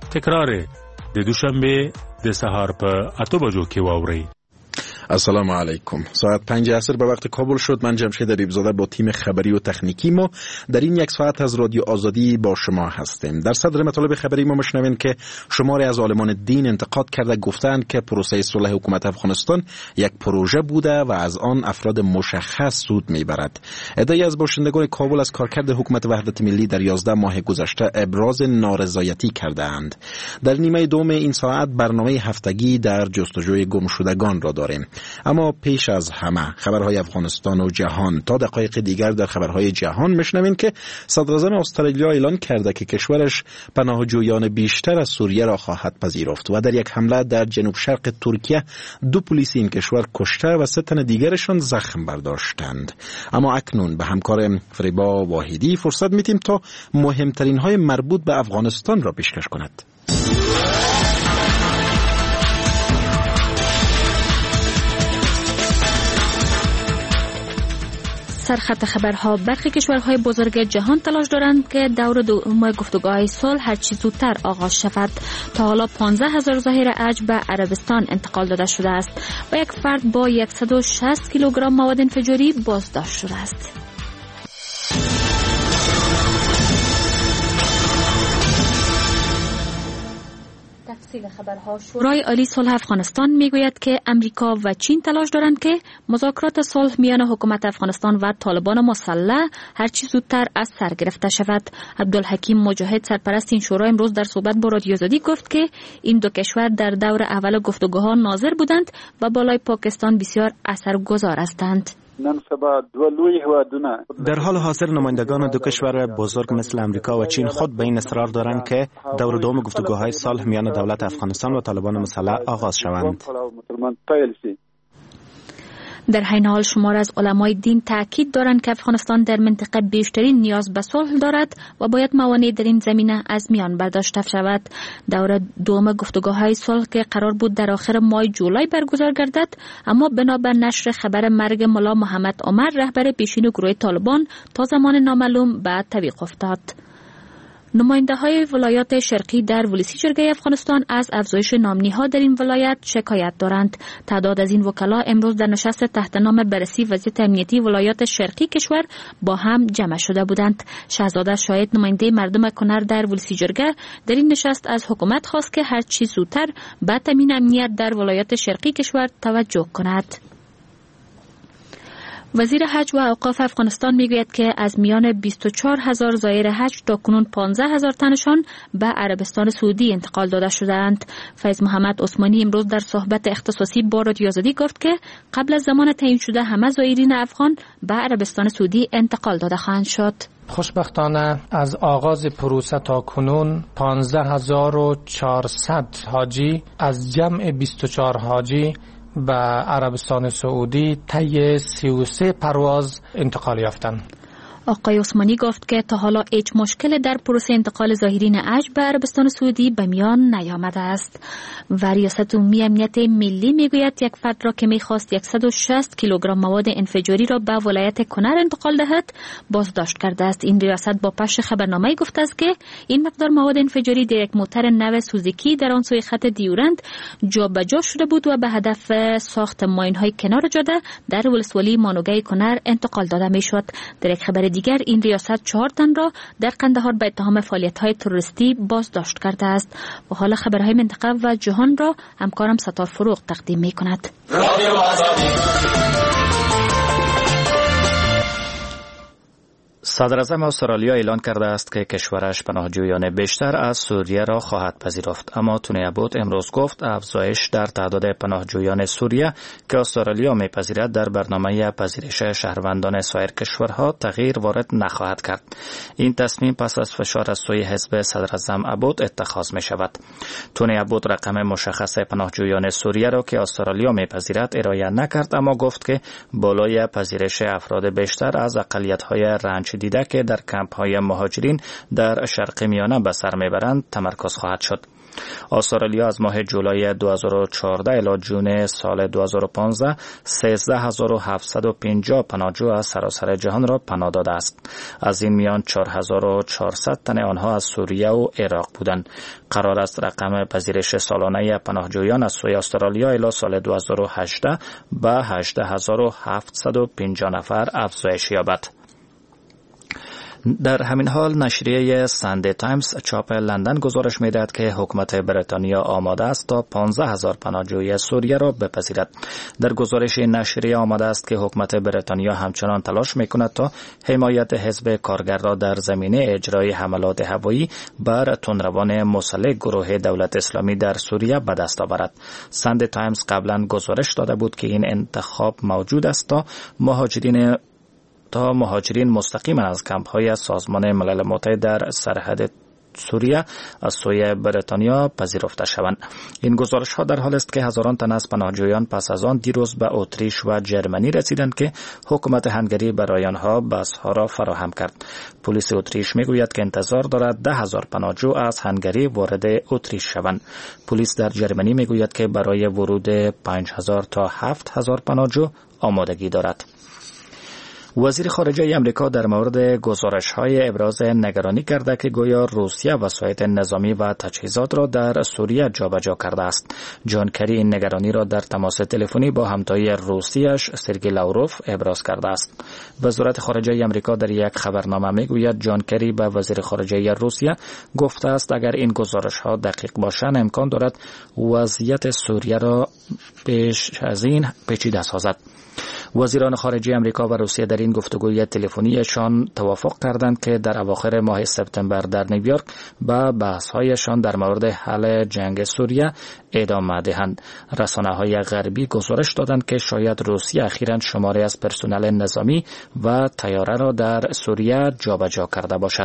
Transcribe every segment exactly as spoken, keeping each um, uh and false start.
تکرار د دوشنبه د سهار په اته بجو کې واوري. السلام علیکم. ساعت پنج عصر به وقت کابل شد. من جمشید ریبزاده با تیم خبری و تکنیکی ما در این یک ساعت از رادیو آزادی با شما هستیم. در صدر مطالب خبری ما مشنوین که شماری از عالمان دین انتقاد کرده، گفتند که پروسه صلح حکومت افغانستان یک پروژه بوده و از آن افراد مشخص سود میبرد. عده‌ای از باشندگان کابل از کارکرد حکومت وحدت ملی در یازده ماه گذشته ابراز نارضایتی کرده‌اند. در نیمه دوم این ساعت برنامه هفتگی در جستجوی گمشدگان را داریم. اما پیش از همه خبرهای افغانستان و جهان. تا دقایق دیگر در خبرهای جهان میشنوین که صدراعظم استرالیا اعلان کرده که کشورش پناهجویان بیشتر از سوریه را خواهد پذیرفت و در یک حمله در جنوب شرق ترکیه دو پلیس این کشور کشته و سه تن دیگرشان زخم برداشتند. اما اکنون به همکارم فریبا واحدی فرصت میدیم تا مهمترین های مربوط به افغانستان را پیشکش کند. سرخط خبرها. برخی کشورهای بزرگ جهان تلاش دارند که دور دوم گفتگوهای صلح هر چه زودتر آغاز شود. تا حالا پانزده هزار ظاهر عج به عربستان انتقال داده شده است و یک فرد با صد و شصت کیلوگرم مواد انفجاری بازداشت شده است. شورای عالی صلح افغانستان میگوید که امریکا و چین تلاش دارند که مذاکرات صلح میان حکومت افغانستان و طالبان مسلح هر چه زودتر از سر گرفته شود. عبدالحکیم مجاهد سرپرست این شورا امروز در صحبت با رادیو آزادی گفت که این دو کشور در دور اول گفتگوها ناظر بودند و بالای پاکستان بسیار اثرگذار هستند. در حال حاضر نمایندگان دو کشور بزرگ مثل امریکا و چین خود به این اصرار دارند که دور دوم گفتگوهای صلح میان دولت افغانستان و طالبان مسلح آغاز شوند. در حین حال شمار از علمای دین تاکید دارند که افغانستان در منطقه بیشترین نیاز به صلح دارد و باید موانع در این زمینه از میان برداشته شود. دور دوم گفتگوهای صلح که قرار بود در آخر ماه جولای برگزار گردد، اما بنابر نشر خبر مرگ ملا محمد عمر رهبر پیشین گروه طالبان تا زمان نامعلوم بعد توقف افتاد. نماینده های ولایات شرقی در ولسی جرگه افغانستان از افزایش نامنی‌ها در این ولایت شکایت دارند. تعداد از این وکلا امروز در نشست تحت نام بررسی وضعیت امنیتی ولایات شرقی کشور با هم جمع شده بودند. شهزاده شاهد نماینده مردم کنر در ولسی جرگه در این نشست از حکومت خواست که هر چه زودتر به تامین امنیت در ولایات شرقی کشور توجه کند. وزیر حج و اوقاف افغانستان میگوید که از میان بیست و چهار هزار زائر حج تا کنون پانزده هزار تنشان به عربستان سعودی انتقال داده شدند. فیض محمد عثمانی امروز در صحبت اختصاصی با رادیو آزادی گفت که قبل از زمان تعیین شده همه زائرین افغان به عربستان سعودی انتقال داده خواهند شد. خوشبختانه از آغاز پروسه تا کنون پانزده هزار و چهارصد حاجی از جمع بیست و چهار حاجی به عربستان سعودی طی سی و سه پرواز انتقال یافتند. آقای عثمانی گفت که تا حالا هیچ مشکل در پروسه انتقال ظاهرین حج به عربستان سعودی به میان نیامده است. و ریاست عمومی امنیت ملی میگوید یک فرد را که میخواست صد و شصت کیلوگرم مواد انفجاری را به ولایت کنر انتقال دهد بازداشت کرده است. این ریاست با پخش خبرنامه گفته است که این مقدار مواد انفجاری در یک موتر نو سوزوکی در آن سوی خط دیورند جابجا شده بود و به هدف ساخت ماین‌های کنار جاده در ولسوالی مانوگه کنر انتقال داده میشد. در یک خبر دیگر این ریاست چهار تن را در قندهار به اتهام فعالیت‌های تروریستی بازداشت کرده است. و حال خبرهای منطقه و جهان را همکارم ستار فروغ تقدیم می‌کند. صدراعظم استرالیا اعلان کرده است که کشورش پناهجویان بیشتر از سوریه را خواهد پذیرفت. اما تونی ابوت امروز گفت افزایش در تعداد پناهجویان سوریه که استرالیا میپذیرد در برنامه پذیرش شهروندان سایر کشورها تغییر وارد نخواهد کرد. این تصمیم پس از فشار از سوی حزب صدراعظم ابوت اتخاذ می شود. تونی ابوت رقم مشخص پناهجویان سوریه را که استرالیا میپذیرد ارائه نکرد، اما گفت که بالای پذیرش افراد بیشتر از اقلیت‌های رنج جدیده که در کمپ های مهاجرین در شرق میانه به سر میبرند تمرکز خواهد شد. استرالیا از ماه جولای دو هزار و چهارده الی جون سال دو هزار و پانزده سیزده هزار و هفتصد و پنجاه پناهجو از سراسر جهان را پناه داده است. از این میان چهار هزار و چهارصد تن آنها از سوریه و عراق بودند. قرار است رقم پذیرش سالانه پناهجویان از سوی استرالیا الی سال دو هزار و هجده به هجده هزار و هفتصد و پنجاه نفر افزایش یابد. در همین حال نشریه ساندی تایمز چاپ لندن گزارش می‌دهد که حکومت بریتانیا آماده است تا پانزده هزار پناهجوی سوریه را بپذیرد. در گزارش نشریه آمده است که حکومت بریتانیا همچنان تلاش می‌کند تا حمایت حزب کارگر را در زمینه اجرای حملات هوایی بر تندروان مسلح گروه دولت اسلامی در سوریه به دست آورد. ساندی تایمز قبلا گزارش داده بود که این انتخاب موجود است تا مهاجرین تا مهاجرین مستقیما از کمپ های سازمان ملل متحد در سرحد سوریه از سوی بریتانیا پذیرفته شوند. این گزارش ها در حال است که هزاران تن از پناهجویان پس از آن دیروز به اتریش و جرمنی رسیدند که حکومت هنگری برای آنها بس ها را فراهم کرد. پلیس اتریش میگوید که انتظار دارد ده هزار پناهجو از هنگری وارد اتریش شوند. پلیس در جرمنی میگوید که برای ورود پنج هزار تا هفت هزار پناهجو آمادگی دارد. وزیر خارجه امریکا در مورد گزارش‌های ابراز نگرانی کرده که گویا روسیه وسایل نظامی و تجهیزات را در سوریه جابجا کرده است. جان کری این نگرانی را در تماس تلفنی با همتای روسیش سرگئی لاوروف ابراز کرده است. وزارت خارجه امریکا در یک خبرنامه میگوید جان کری به وزیر خارجه روسیه گفته است اگر این گزارش‌ها دقیق باشند امکان دارد وضعیت سوریه را بیش از این پیچیده سازد. وزیران خارجه امریکا و روسیه در این گفتگوی تلفنیشان توافق کردند که در اواخر ماه سپتامبر در نیویورک به بحث‌هایشان در مورد حل جنگ سوریه ادامه دهند. رسانه‌های غربی گزارش دادند که شاید روسیه اخیراً شماری از پرسنل نظامی و طیاره را در سوریه جابجا کرده باشد.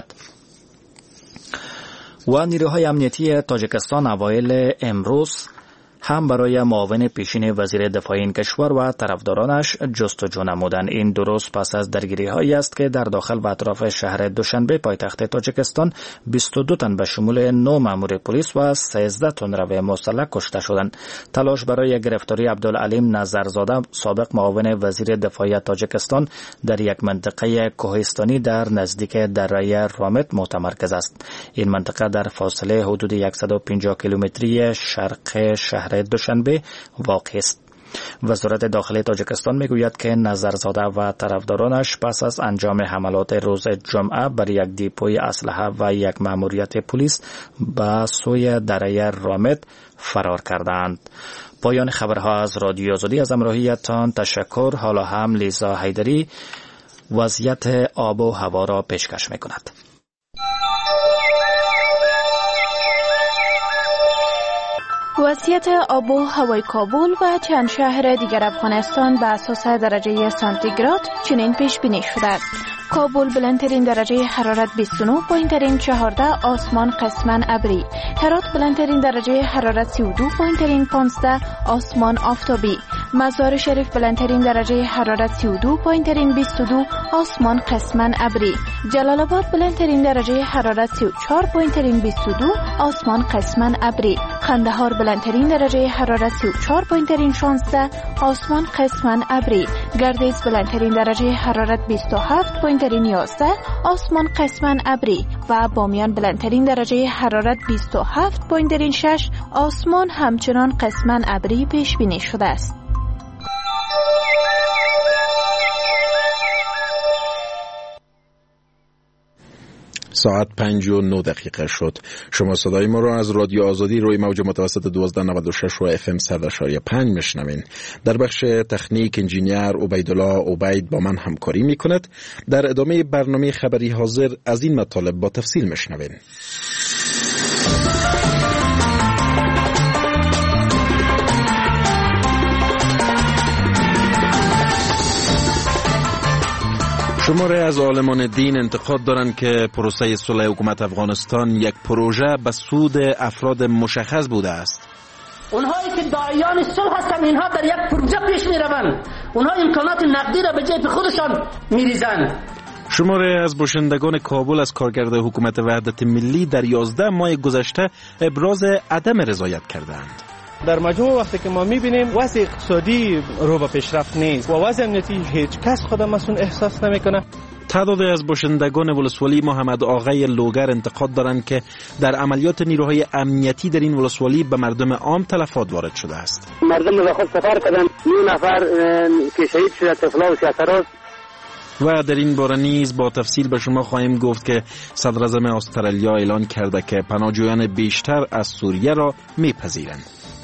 و نیروهای امنیتی تاجیکستان اوایل امروز هم برای معاون پیشین وزیر دفاع این کشور و طرفدارانش جستجو نمودند. این درست پس از درگیری هایی است که در داخل و اطراف شهر دوشنبه پایتخت تاجیکستان بیست و دو تن به شمول نه مأمور پلیس و سیزده تندرو مسلح کشته شدند. تلاش برای گرفتاری عبدالعلیم نظرزاده سابق معاون وزیر دفاع تاجیکستان در یک منطقه کوهستانی در نزدیک دره رامت متمرکز است. این منطقه در فاصله حدود صد و پنجاه کیلومتری شرق شهر دوشنبه واقع است. وزارت داخلی تاجیکستان میگوید که نظرزاده و طرفدارانش پس از انجام حملات روز جمعه بر یک دیپوی اسلحه و یک مأموریت پلیس به سوی دره رامت فرار کردند. پایان خبرها از رادیو آزادی. از همراهیتان تشکر. حالا هم لیزا حیدری وضعیت آب و هوا را پیشکش میکند. وضعیت آب و هوای کابل و چند شهر دیگر افغانستان به اساس درجه سانتیگراد چنین پیش بینی شده: کابل بلندترین درجه حرارت بیست و نه، پایینترین چهارده، آسمان قسماً ابری. هرات بلندترین درجه حرارت سی و دو، پایینترین پانزده، آسمان آفتابی. مزار شریف بلندترین درجه حرارت سی و دو، پایینترین بیست و دو، آسمان قسماً ابری. جلال آباد بلندترین درجه حرارت سی و چهار، پایینترین بیست و دو، آسمان قسماً ابری. قندهار بلندترین درجه حرارت سی و چهار، پایینترین شانزده، آسمان قسماً ابری. گردیز بلندترین درجه حرارت بیست و هفت، پایینترین یازده، آسمان قسماً ابری. و بامیان بلندترین درجه حرارت بیست و هفت، پایینترین شش، آسمان همچنان قسماً ابری پیش بینی شده است. ساعت پنج و نه دقیقه شد. شما صدای ما را از رادیو آزادی روی موج متوسط دوازده نود و شش و اف ام صد اشاری پنج میشنوین. در بخش تکنیک انجینیر عبیدالله عبید با من همکاری میکند. در ادامه برنامه خبری حاضر از این مطالب با تفصیل میشنوین. شماره از عالمان دین انتقاد دارند که پروسه صلح حکومت افغانستان یک پروژه به سود افراد مشخص بوده است. اونهایی که داعیان صلح هستند اینها در یک پروژه پیش میروند، اونها امکانات نقدی را به جیب خودشان میریزند. شماری از باشندگان کابل از کارگرد حکومت وحدت ملی در یازده ماه گذشته ابراز عدم رضایت کردند. در مجموع وقتی که ما میبینیم وضع اقتصادی رو به پیشرفت نیست و وضع امنیتی هیچ کس خودم مسئول احساس نمیکنه. تعدادی از باشندگان ولسوالی محمد آقای لوگر انتقاد دارند که در عملیات نیروهای امنیتی در این ولسوالی به مردم عام تلفات وارد شده است. مردم به خود سفر کردن، نه نفر که شهید شده طفلا و سیاسراز. و در این باره نیز با تفصیل به شما خواهیم گفت که صدر اعظم استرالیا اعلان کرده که پناهجویان بیشتر از سوریه را میپذیرند.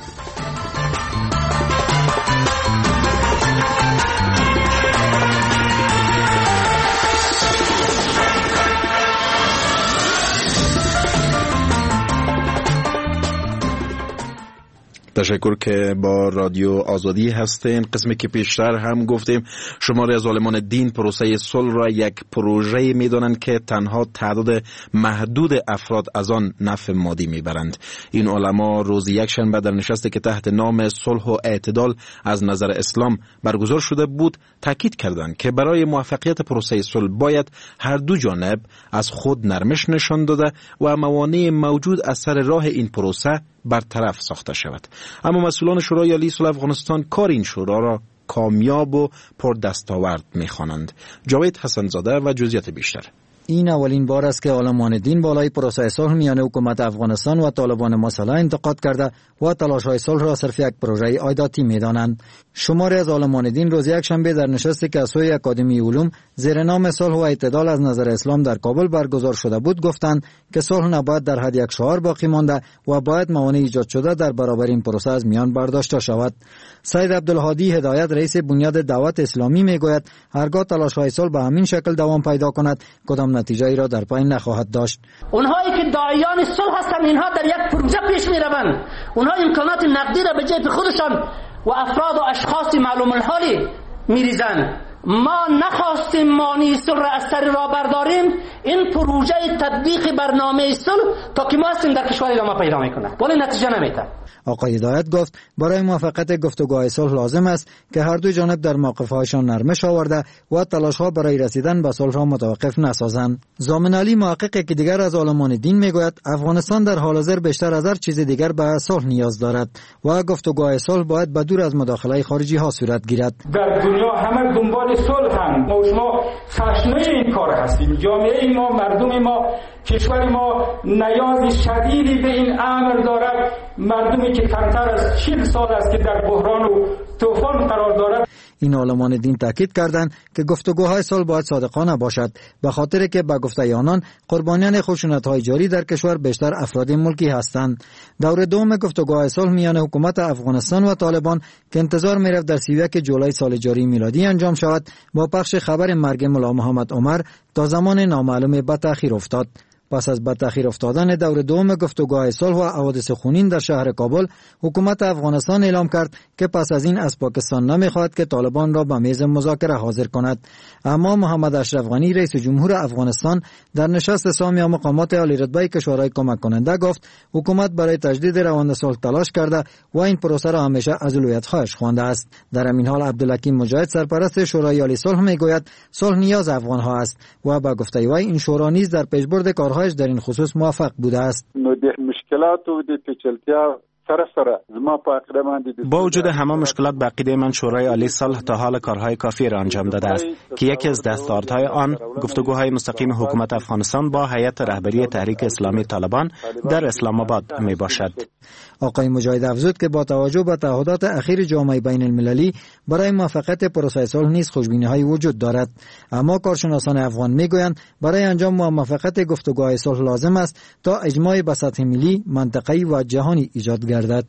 تشکر که با رادیو آزادی هستین. قسمی که پیشتر هم گفتیم شماری از عالمان دین پروسه صلح را یک پروژه میدانند که تنها تعداد محدود افراد از آن نفع مادی میبرند. این علما روز یک شنبه در نشستی که تحت نام صلح و اعتدال از نظر اسلام برگزار شده بود تاکید کردند که برای موفقیت پروسه صلح باید هر دو جانب از خود نرمش نشان داده و موانع موجود از سر راه این پروسه برطرف ساخته شود. اما مسئولان شورای عالی صلح افغانستان کار این شورا را کامیاب و پر دستاورد می‌خوانند. جاوید حسن‌زاده و جزئیات بیشتر. این اولین بار است که عالمان دین بالای پروسه صلح میان حکومت افغانستان و طالبان مسلح انتقاد کرده و تلاش‌های صلح را صرف یک پروژه عایداتی می‌دانند. شماری از عالمان دین روز یک شنبه در نشستی که از سوی اکادمی علوم زیر نام صلح و اعتدال از نظر اسلام در کابل برگزار شده بود گفتند که صلح نباید در حد یک شعار باقی مانده و باید موانع ایجاد شده در برابر این پروسه از میان برداشته شود. سید عبدالهادی هدایت رئیس بنیاد دعوت اسلامی میگوید هرگاه تلاش‌های صلح به همین شکل دوام پیدا کند کدام نتیجه ای را در پی نخواهد داشت. اونهایی که داعیان صلح هستند اینها در یک پروژه پیش میروند. اونها امکانات نقدی را به جیب خودشان و افراد و اشخاص معلوم الحالی میریزند. ما نخواستیم مانی صلح را از سر راه برداریم. این پروژه تطبیق برنامه صلح تا که ما هستیم در کشور ادامه پیدا میکنه ولی نتیجه نمیده. آقای هدایت گفت برای موفقیت گفتگوهای صلح لازم است که هر دو جانب در موقف‌هایشان نرمش آورده و تلاش‌ها برای رسیدن به صلح را متوقف نسازند. ضامن علی محقق که دیگر از عالمان دین میگوید افغانستان در حال حاضر بیشتر از هر چیز دیگر به صلح نیاز دارد و گفتگوهای صلح باید به دور از مداخله خارجی ها صورت گیرد. در دنیا همه دنبال صلح هم ما شما تشنه این کار هستیم. جامعه ما، مردم ما، کشور ما نیاز شدیدی به این امر دارد. مردمی که کمتر از چهل سال است که در بحران و طوفان قرار دارد. این عالمان دین تاکید کردند که گفتگوهای صلح باید صادقانه باشد به خاطر که به گفته آنان قربانیان خشونت‌های جاری در کشور بیشتر افراد ملکی هستند. دور دوم گفتگوهای صلح میان حکومت افغانستان و طالبان که انتظار می‌رفت در سی و یک جولای سال جاری میلادی انجام شود با پخش خبر مرگ ملا محمد عمر تا زمان نامعلوم به تأخیر افتاد. پس از به تأخیر افتادن دور دوم گفتگوهای صلح و حوادث خونین در شهر کابل، حکومت افغانستان اعلام کرد که پس از این از پاکستان نمیخواهد که طالبان را به میز مذاکره حاضر کند. اما محمد اشرف غنی رئیس جمهور افغانستان در نشست سامی مقامات عالی رتبه کشورهای کمک کننده گفت حکومت برای تجدید روند صلح تلاش کرده و این پروسه را همیشه از اولویت‌هایش خوانده است. در همین حال عبدالحکیم مجاهد سرپرست شورای عالی صلح میگوید صلح نیاز افغان‌ها است و با گفته وی این شورا نیز در پیشبرد کارهای در این خصوص موفق بوده است. نو د مشکلات او د پیچلتیا سره سره زما په عقیده باندې با وجود همه مشکلات به عقیده من شورای عالی صلح تا حال کارهای کافی را انجام داده است که یکی از دستاوردهای آن گفتگوهای مستقیم حکومت افغانستان با هیئت رهبری تحریک اسلامی طالبان در اسلام آباد می باشد. آقای مجاهد افزود که با توجه به تعهدات اخیر جامعه بین المللی برای موفقیت پروسه صلح نیز خوشبینی‌های وجود دارد، اما کارشناسان افغان میگویند برای انجام موفقیت گفتگوهای صلح لازم است تا اجماع به سطح ملی، منطقه‌ای و جهانی ایجاد گردد.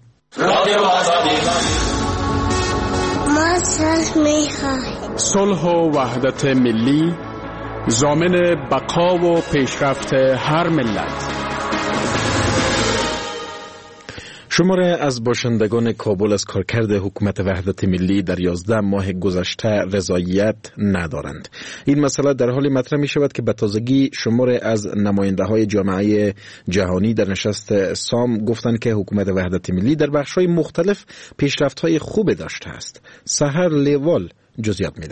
ما صلح می‌خواهیم. صلح و وحدت ملی ضامن بقا و پیشرفت هر ملت. شماره از باشندگان کابل از کارکرد حکومت وحدت ملی در یازده ماه گذشته رضایت ندارند. این مسئله در حالی مطرح می شود که به تازگی شماره از نماینده های جامعه جهانی در نشست سام گفتند که حکومت وحدت ملی در بخش های مختلف پیشرفت های خوب داشته است. سحر لیوال جزئیات می دهد.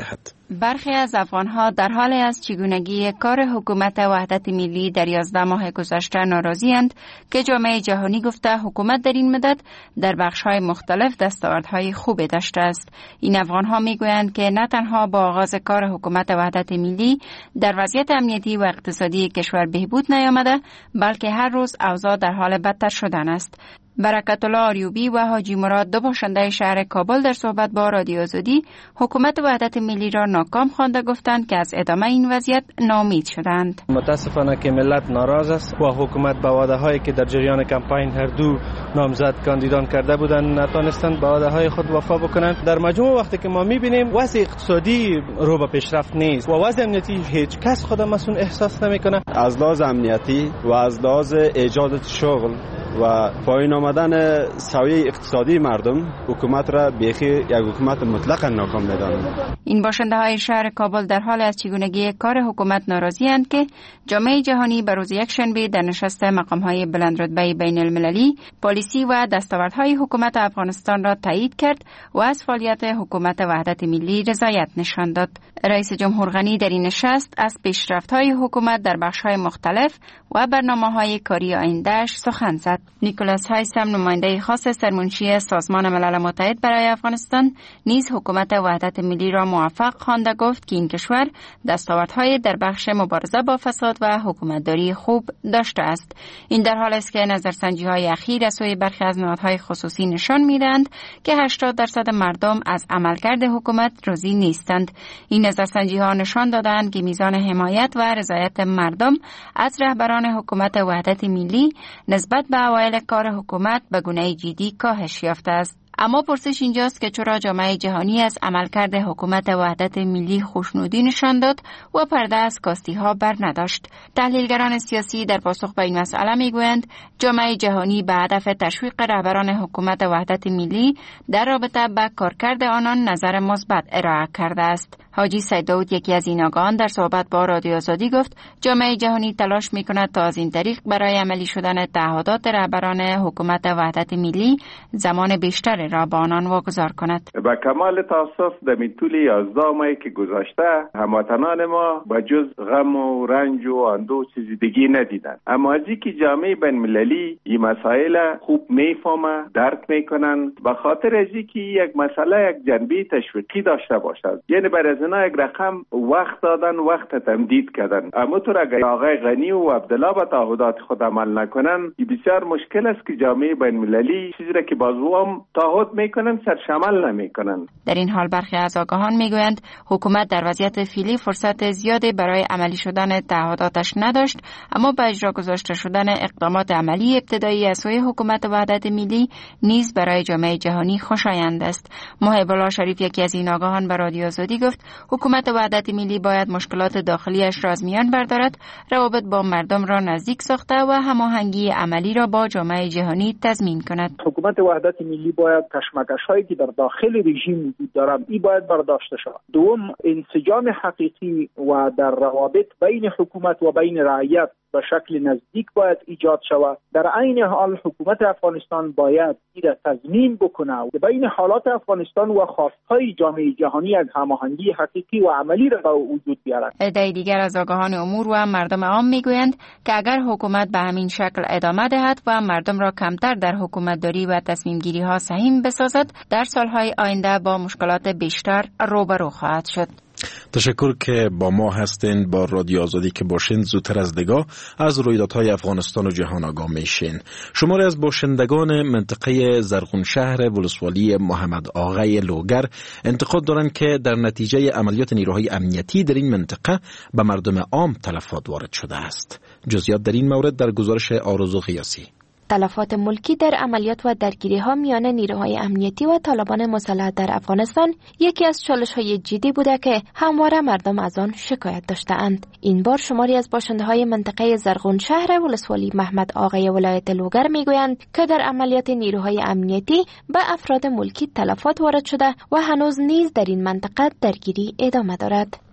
برخی از افغانها در حال از چگونگی کار حکومت وحدت ملی در یازده ماه گذشته ناراضی‌اند که جامعه جهانی گفته حکومت در این مدت در بخش‌های مختلف دستاوردهای خوبی داشته است. این افغانها میگویند که نه تنها با آغاز کار حکومت وحدت ملی در وضعیت امنیتی و اقتصادی کشور بهبود نیامده، بلکه هر روز اوضاع در حال بدتر شدن است. برکت الله آریوبی و حاجی مراد، دو باشنده شهر کابل، در صحبت با رادیو آزادی حکومت وحدت ملی را ناکام خوانده گفتند که از ادامه این وضعیت ناامید شدند. متاسفانه که ملت ناراض است و حکومت با وعده هایی که در جریان کمپاین هر دو نامزد کاندیدان کرده بودند نتوانستند با وعده های خود وفا بکنند. در مجموع وقتی که ما میبینیم وضع اقتصادی رو به پیشرفت نیست و وضع امنیتی هیچ کس خود مسئول احساس نمیکنه. از لحاظ امنیتی و از لحاظ ایجاد شغل و پایین آمدن سویه اقتصادی مردم حکومت را بیخی یک حکومت مطلقا ناکام می‌دانند. این باشنده های شهر کابل در حال از چگونگی کار حکومت ناراضی اند که جامعه جهانی بر روز یکشنبه در نشست مقام های بلند رتبه بین المللی پالیسی و دستاوردهای حکومت افغانستان را تایید کرد و از فعالیت حکومت وحدت ملی رضایت نشان داد. رئیس جمهور غنی در این نشست از پیشرفت‌های حکومت در بخش‌های مختلف و برنامه‌های کاری آینده‌اش سخن زد. نیکولاس هایسم، نماینده خاص سرمنشی سازمان ملل متحد برای افغانستان، نیز حکومت وحدت ملی را موفق خوانده گفت که این کشور دستاوردهای در بخش مبارزه با فساد و حکومتداری خوب داشته است. این در حالی است که نظرسنجی‌های اخیر از سوی برخی از نهادهای خصوصی نشان می‌دهند که هشتاد درصد مردم از عملکرد حکومت راضی نیستند. این نظرسنجی‌ها نشان دادند که میزان حمایت و رضایت مردم از رهبران حکومت وحدت ملی نسبت به اوایل کار حکومت به گونه جدی کاهش یافته است. اما پرسش اینجاست که چرا جامعه جهانی از عملکرد حکومت وحدت ملی خوشنودی نشان داد و پرده از کاستی ها بر نداشت. تحلیلگران سیاسی در پاسخ به این مسئله میگویند جامعه جهانی به هدف تشویق رهبران حکومت وحدت ملی در رابطه با کارکرد آنان نظر مثبت ارائه کرده است. حاجی سید داود، یکی از این آگاهان، در صحبت با رادیو آزادی گفت جامعه جهانی تلاش میکند تا از این طریق برای عملی شدن تعهدات رهبران حکومت وحدت ملی زمان بیشتر را با آنان واگذار کند. با کمال تاسف در طول یازده ماهی که گذشته هموطنان ما با جز غم و رنج و اندوه چیزی دیگه ندیدن، اما از اینکه جامعه بین المللی این مسائل خوب میفهمه، درک میکنن، به خاطر از اینکه یک مسئله یک جنبه تشویقی داشته باشد، یعنی برای از اینا یک رقم وقت دادن، وقت تمدید کردن. اما تو اگر آقای غنی و عبدالله به تعهدات خود عمل نکنن، بسیار مشکل است که جامعه بین المللی چیزی را که بازو هم تعهد میکنن سرشمل نمیکنن. در این حال برخی از آگاهان میگویند حکومت در وضعیت فعلی فرصت زیادی برای عملی شدن تعهداتش نداشت، اما با اجرا گذاشته شدن اقدامات عملی ابتدایی از سوی حکومت وحدت ملی نیز برای جامعه جهانی خوشایند است. محب الله شریف، یکی از این آگاهان، به رادیو آزادی گفت حکومت وحدت ملی باید مشکلات داخلیش را از میان بردارد، روابط با مردم را نزدیک ساخته و هماهنگی عملی را با جامعه جهانی تضمین کند. حکومت وحدت ملی باید کشمکش هایی که در داخل رژیم وجود دارد این باید برداشته شود. دوم، انسجام حقیقی و در روابط بین حکومت و بین رعیت به شکل نزدیک باید ایجاد شود. در عین حال حکومت افغانستان باید این را تضمین بکنه و بین حالات افغانستان و خواستهای جامعه جهانی یک هماهنگی حقیقی و عملی را به وجود بیارد. عده دیگر از آگاهان امور و مردم عام میگویند که اگر حکومت به همین شکل ادامه دهد و مردم را کمتر در حکومتداری و تصمیم گیری ها سهیم بسازد، در سالهای آینده با مشکلات بیشتر روبرو خواهد شد. تشکر که با ما هستین. با رادیو آزادی که باشین زودتر از دیگه از رویدادهای افغانستان و جهان آگاه میشین. شماری از باشندگان منطقه زرغون شهر ولسوالی محمد آقای لوگر انتقاد دارند که در نتیجه عملیات نیروهای امنیتی در این منطقه به مردم عام تلفات وارد شده است. جزئیات در این مورد در گزارش آرزو قیاسی. تلفات ملکی در عملیات و درگیری‌ها میان نیروهای امنیتی و طالبان مسلح در افغانستان یکی از چالش‌های جدی بوده که همواره مردم از آن شکایت داشته‌اند. این بار شماری از باشنده‌های منطقه زرغون شهر ولسوالی محمد آقای ولایت لوگر میگویند که در عملیات نیروهای امنیتی به افراد ملکی تلفات وارد شده و هنوز نیز در این منطقه درگیری ادامه دارد.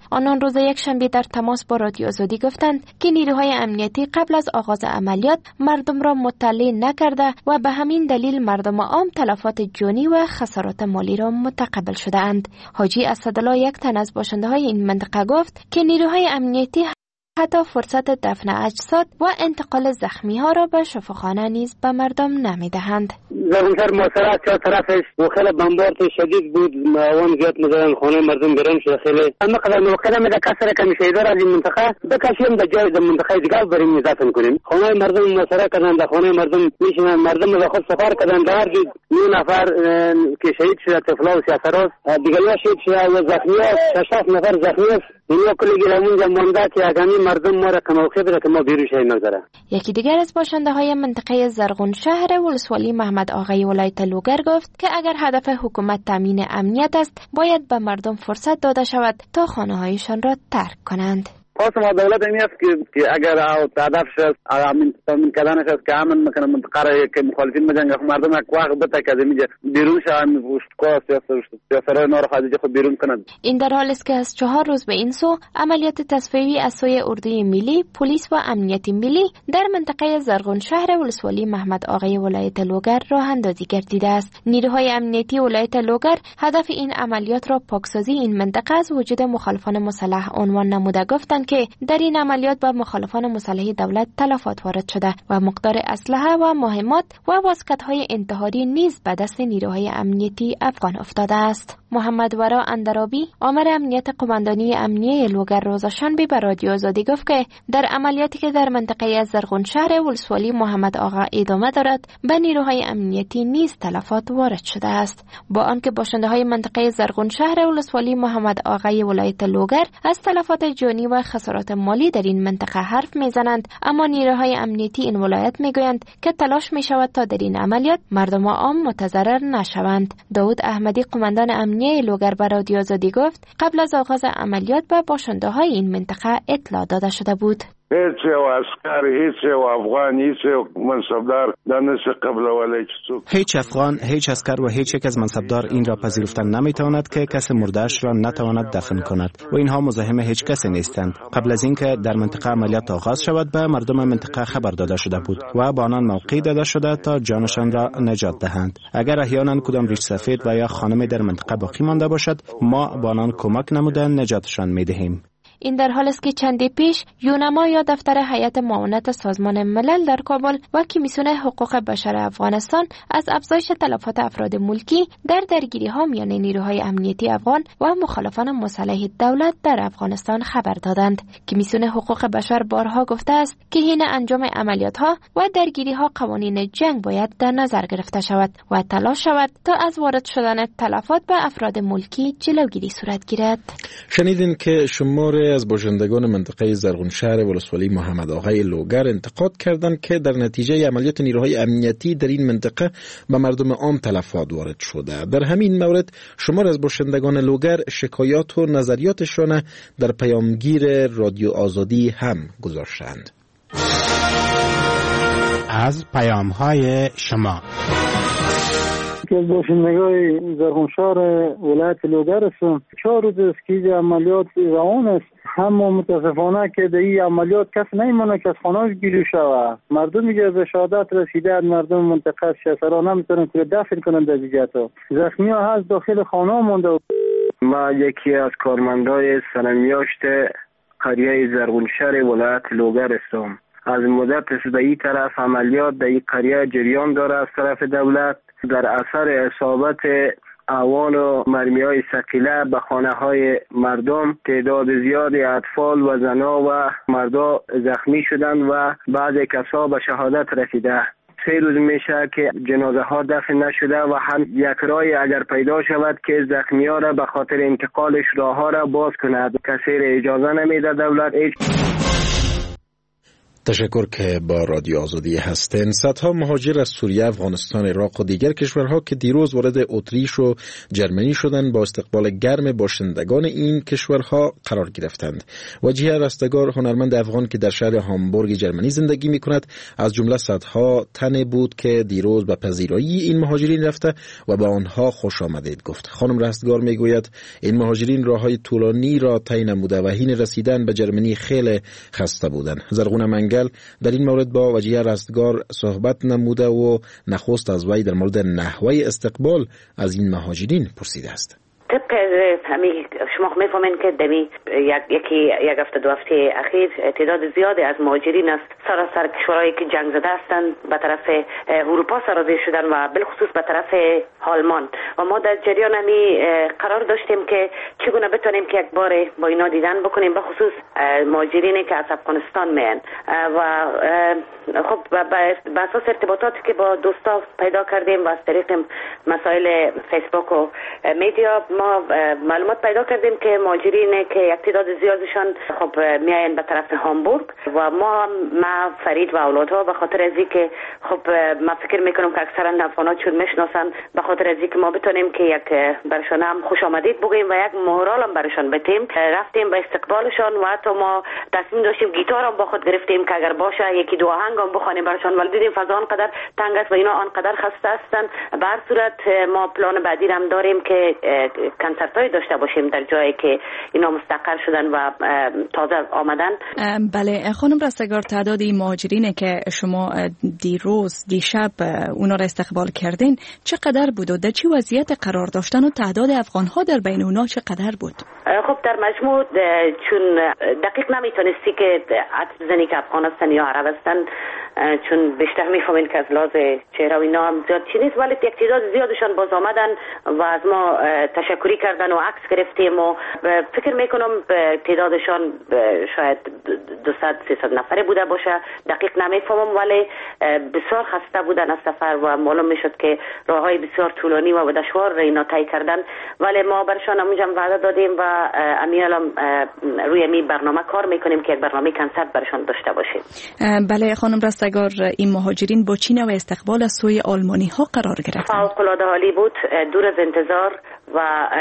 آنان روز یک شنبه در تماس با رادیو آزادی گفتند که نیروهای امنیتی قبل از آغاز عملیات مردم را مطلع نکرده و به همین دلیل مردم عام تلفات جانی و خسارات مالی را متقبل شده اند. حاجی اسدالله، یک تن از باشنده های این منطقه، گفت که نیروهای امنیتی حتی فرصت دفن اجساد و انتقال زخمی ها را به شفاخانه نیز به مردم نمی دهند. زرگونشهر محاصره چهار طرفش و خیلی بمبارد شدید بود، معاون زیاد می‌زدن، خانه مردم گرم شده. خیلی اما قدر موقع میده کسر کمی شهیدار از این منطقه بکشیم در جای در منطقه دیگر بریم دفن کنیم. خانه مردم محاصره کردن، در خانه مردم میشینن، مردم به خود سفر کردن. در دید نو نفر که شهید شده، طفلا و سیاسراز دیگه شهید شده و زخمی‌ها شش نفر زخمی است. اینو کلی گیرمون مونده که اگمی مردم ما را کموقع بده که ما بیرون شهید نگذاره. یکی دیگر از باشنده های منطقه زرغونشهر ولسوالی محمد آقای ولایت لوگر گفت که اگر هدف حکومت تامین امنیت است، باید به مردم فرصت داده شود تا خانه هایشان را ترک کنند. خواستم از دولت این است که, که اگر هدفش است امن تامین کردنش است که امن میکنه منطقه را که مخالفین بجنگه، مردم یک وقت بده که از بیرون شوند، اشتکا سیاسرهای نار خارجی خود بیرون کنند. این در حال است که از چهار روز به این سو عملیات تصفیه‌ای از سوی اردوی ملی، پلیس و امنیت ملی در منطقه زرغونشهر ولسوالی محمد آقای ولایت لوگر راه اندازی گردیده است. نیروهای امنیتی ولایت لوگر هدف این عملیات را پاکسازی این منطقه از وجود مخالفان مسلح عنوان نموده، گفتند که در این عملیات به مخالفان مسلح دولت تلفات وارد شده و مقدار اسلحه و مهمات و واسکت‌های انتحاری نیز به دست نیروهای امنیتی افغان افتاده است. محمد ورا اندرابی، آمر امنیت قماندانی امنیه لوگر، روز شنبه به رادیو آزادی گفت که در عملیاتی که در منطقه زرغونشهر ولسوالی محمد آقا ادامه دارد، به نیروهای امنیتی نیز تلفات وارد شده است. با آنکه باشنده های منطقه زرغونشهر ولسوالی محمد آقای ولایت لوگر از تلفات جانی و خسارات مالی در این منطقه حرف میزنند، اما نیروهای امنیتی این ولایت میگویند که تلاش میشود تا در این عملیات مردم عام متضرر نشوند. داود احمدی، قماندان امنیه لوگر، به رادیو آزادی گفت قبل از آغاز عملیات به باشنده های این منطقه اطلاع داده شده بود. هیچ یو عسکر، هیچ یو افغان، هیچ یو منصبدار دانش قبل ولی چیزو هیچ افغان، هیچ عسکر و هیچ یک از منصبدار این را پذیرفتن نمیتواند که کس مرده‌اش را نتواند دفن کند و اینها مزاحم هیچ کسی نیستند. قبل از اینکه در منطقه عملیات آغاز شود به مردم منطقه خبر داده شده بود و با آنان موقع داده شده تا جانشان را نجات دهند. اگر احیانا کدام ریش سفید و یا خانمی در منطقه باقی مانده باشد، ما با آنان کمک نموده نجاتشان میدهیم. این در حال است که چندی پیش یونما یا دفتر هیئت معاونت سازمان ملل در کابل و کمیسیون حقوق بشر افغانستان از افزایش تلفات افراد ملکی در درگیری ها میان نیروهای امنیتی افغان و مخالفان مسلح دولت در افغانستان خبر دادند. کمیسیون حقوق بشر بارها گفته است که حین انجام عملیات ها و درگیری ها قوانین جنگ باید در نظر گرفته شود و تلاش شود تا از وارد شدن تلفات به افراد ملکی جلوگیری صورت گیرد. شنیدین که شمار از باشندگان منطقه زرغونشهر ولسوالی محمد آقای لوگر انتقاد کردند که در نتیجه عملیات نیروهای امنیتی در این منطقه به مردم عام تلفات وارد شده. در همین مورد شمار از باشندگان لوگر شکایات و نظریاتشان در پیامگیر رادیو آزادی هم گذاشتند. از پیام‌های شما که از باشندگان زرغونشهر ولایت لوگر هستم. چهار روز است که عملیات روان است، اما متاسفانه که در این عملیات کس نمیمونه که از خانه‌اش گیری شود. مردمی که به شهادت رسیده، مردم منطقه شسرا نمیتونن که دفن کنن در جهت. زخمی ها هست داخل خانه مونده. ما یکی از کارمندای سرمیاشت قریه زرغونشهر ولایت لوگر هستم. از مدت است به این طرف عملیات در این قریه جریان داره از طرف دولت. در اثر اصابت اوان و مرمی های ثقیله به خانه های مردم تعداد زیادی اطفال و زنا و مردا زخمی شدند و بعضی کسا به شهادت رسیده. سه روز میشه که جنازه ها دفن نشده و هم یک رای اگر پیدا شود که زخمی ها را به خاطر انتقالش راه ها را باز کند. کسی را اجازه نمیده دولت. ایج... تشکر که با رادیو آزادی هستین. صدها مهاجر از سوریه، افغانستان، عراق و دیگر کشورها که دیروز وارد اتریش و جرمنی شدند با استقبال گرم باشندگان این کشورها قرار گرفتند. وجیه رستگار، هنرمند افغان که در شهر هامبورگ جرمنی زندگی می کند، از جمله صدها تن بود که دیروز به پذیرایی این مهاجرین رفته و به آنها خوش آمدید گفت. خانم رستگار می گوید این مهاجرین راههای طولانی را طی نموده و حین رسیدن به جرمنی خیلی خسته بودند. زرغون منگل در این مورد با وجیه رستگار صحبت نموده و نخست از وی در مورد نحوه استقبال از این مهاجرین پرسیده است. طبق همین شما میفهمین که دمی یک یکی یک هفته دو هفته اخیر تعداد زیادی از مهاجرین از سراسر کشورهایی که جنگ زده هستند به طرف اروپا سرازیر شدن و بالخصوص به طرف آلمان و ما در جریان همی قرار داشتیم که چگونه بتونیم که یک بار با اینا دیدن بکنیم، به خصوص مهاجرینی که از افغانستان میان و خب به اساس ارتباطاتی که با دوستا پیدا کردیم و از طریق مسائل فیسبوک و میدیا ما معلومات پیدا کردیم که مهاجرین که یک تعداد زیادشان خب میاین به طرف هامبورگ و ما ما فرید و اولادها به خاطر از اینکه خب ما فکر میکنم که اکثرا افغانا چون میشناسن، به خاطر از اینکه ما بتونیم که یک برشان هم خوش آمدید بگیم و یک مهرال هم برشان بدیم، رفتیم به استقبالشان و حتی ما تصمیم داشتیم گیتار هم با خود گرفتیم که اگر باشه یکی دو آهنگ هم بخوانیم برشان، ولی دیدیم فضا آنقدر تنگ است و اینا آنقدر خسته هستن. به هر صورت ما پلان بعدی هم داریم که کنسرت‌های داشته باشیم در جایی که اینا مستقر شدن و تازه آمدن. بله خانم رستگار، تعداد این مهاجرینه که شما دیروز دیشب اونا را استقبال کردین چقدر بود و در چه وضعیت قرار داشتن و تعداد افغان‌ها در بین اونا چقدر بود؟ خب در مجموع چون دقیق نمیتونستی که عدد بزنی که افغان هستن یا عرب هستن، چون بیشتر میفهمین که از لحاظ چهره و اینا هم زیاد چی نیست، ولی یک تعداد زیادشان باز آمدن و از ما تشکری کردن و عکس گرفتیم و فکر میکنم تعدادشان شاید دویست سیصد نفره بوده باشه، دقیق نمیفهمم، ولی بسیار خسته بودن از سفر و معلوم میشد که راههای بسیار طولانی و دشوار اینا طی کردن، ولی ما برشان همونجا وعده دادیم و امیالم روی می برنامه کار میکنیم که یک برنامه کنسرت برشان داشته باشیم. بله خانم رستگار، این مهاجرین با چی نوع استقبال از سوی آلمانی ها قرار گرفتن؟ فوق‌العاده عالی بود، دور از انتظار و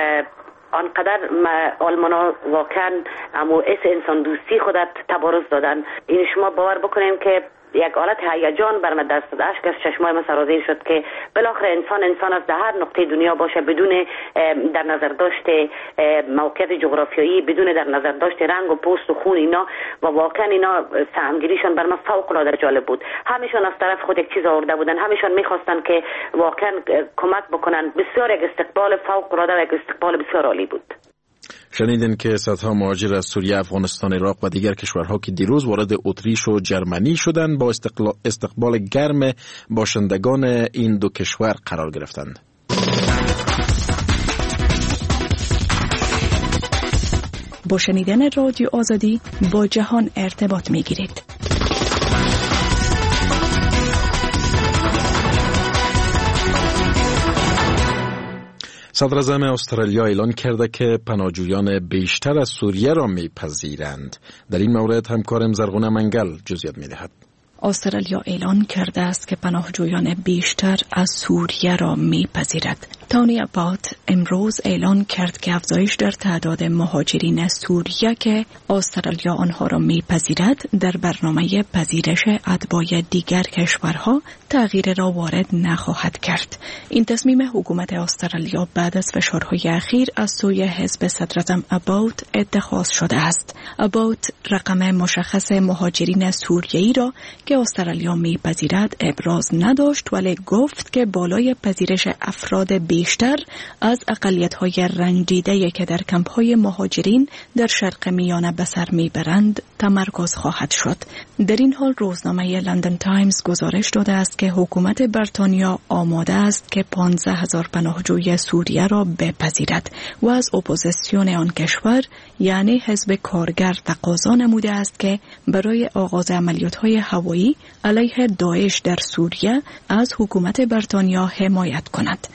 آنقدر آلمانا واقعا امو اس انسان دوستی خودت تبارز دادن. این شما باور بکنیم که یک حالت هیجان بر من دست داشت که چشمای من سرازیر شد که بالاخره انسان انسان از هر نقطه دنیا باشه، بدون در نظر داشته موقعیت جغرافیایی، بدون در نظر داشته رنگ و پوست و خون اینا، و واقعا اینا سهمگیریشان بر من فوق العاده جالب بود. همیشون از طرف خود یک چیز آورده بودن، همیشون میخواستن که واقعا کمک بکنن. بسیار یک استقبال فوق العاده و یک استقبال بسیار عالی بود. شنیدین که صدها مهاجر از سوریه، افغانستان، عراق و دیگر کشورها که دیروز وارد اتریش و جرمنی شدند با استقبال گرم باشندگان این دو کشور قرار گرفتند. با شنیدن رادیو آزادی با جهان ارتباط می‌گیرید. صدر اعظم استرالیا اعلان کرده که پناهجویان بیشتر از سوریه را میپذیرند. در این مورد همکارم زرغون منگل جزئیات میدهد. استرالیا اعلان کرده است که پناهجویان بیشتر از سوریه را میپذیرد. تونی ابات امروز اعلان کرد که افزایش در تعداد مهاجرین از سوریه که استرالیا آنها را میپذیرد در برنامه پذیرش اتباع دیگر کشورها تغییر را وارد نخواهد کرد. این تصمیم حکومت استرالیا بعد از فشارهای اخیر از سوی حزب صدراعظم ابات اتخاذ شده است. ابات رقم مشخص مهاجرین از سوریه‌ای را که استرالیا میپذیرد ابراز نداشت، ولی گفت که بالای پذیرش افراد بیشتر از اقلیت‌های رنجیده که در کمپ‌های مهاجرین در شرق میانه به سر میبرند تمرکز خواهد شد. در این حال روزنامه لندن تایمز گزارش داده است که حکومت بریتانیا آماده است که پانزده هزار پناهجوی سوریه را بپذیرد و از اپوزیسیون آن کشور یعنی حزب کارگر تقاضا نموده است که برای آغاز عملیات‌های هوایی علیه داعش در سوریه از حکومت بریتانیا حمایت کند. این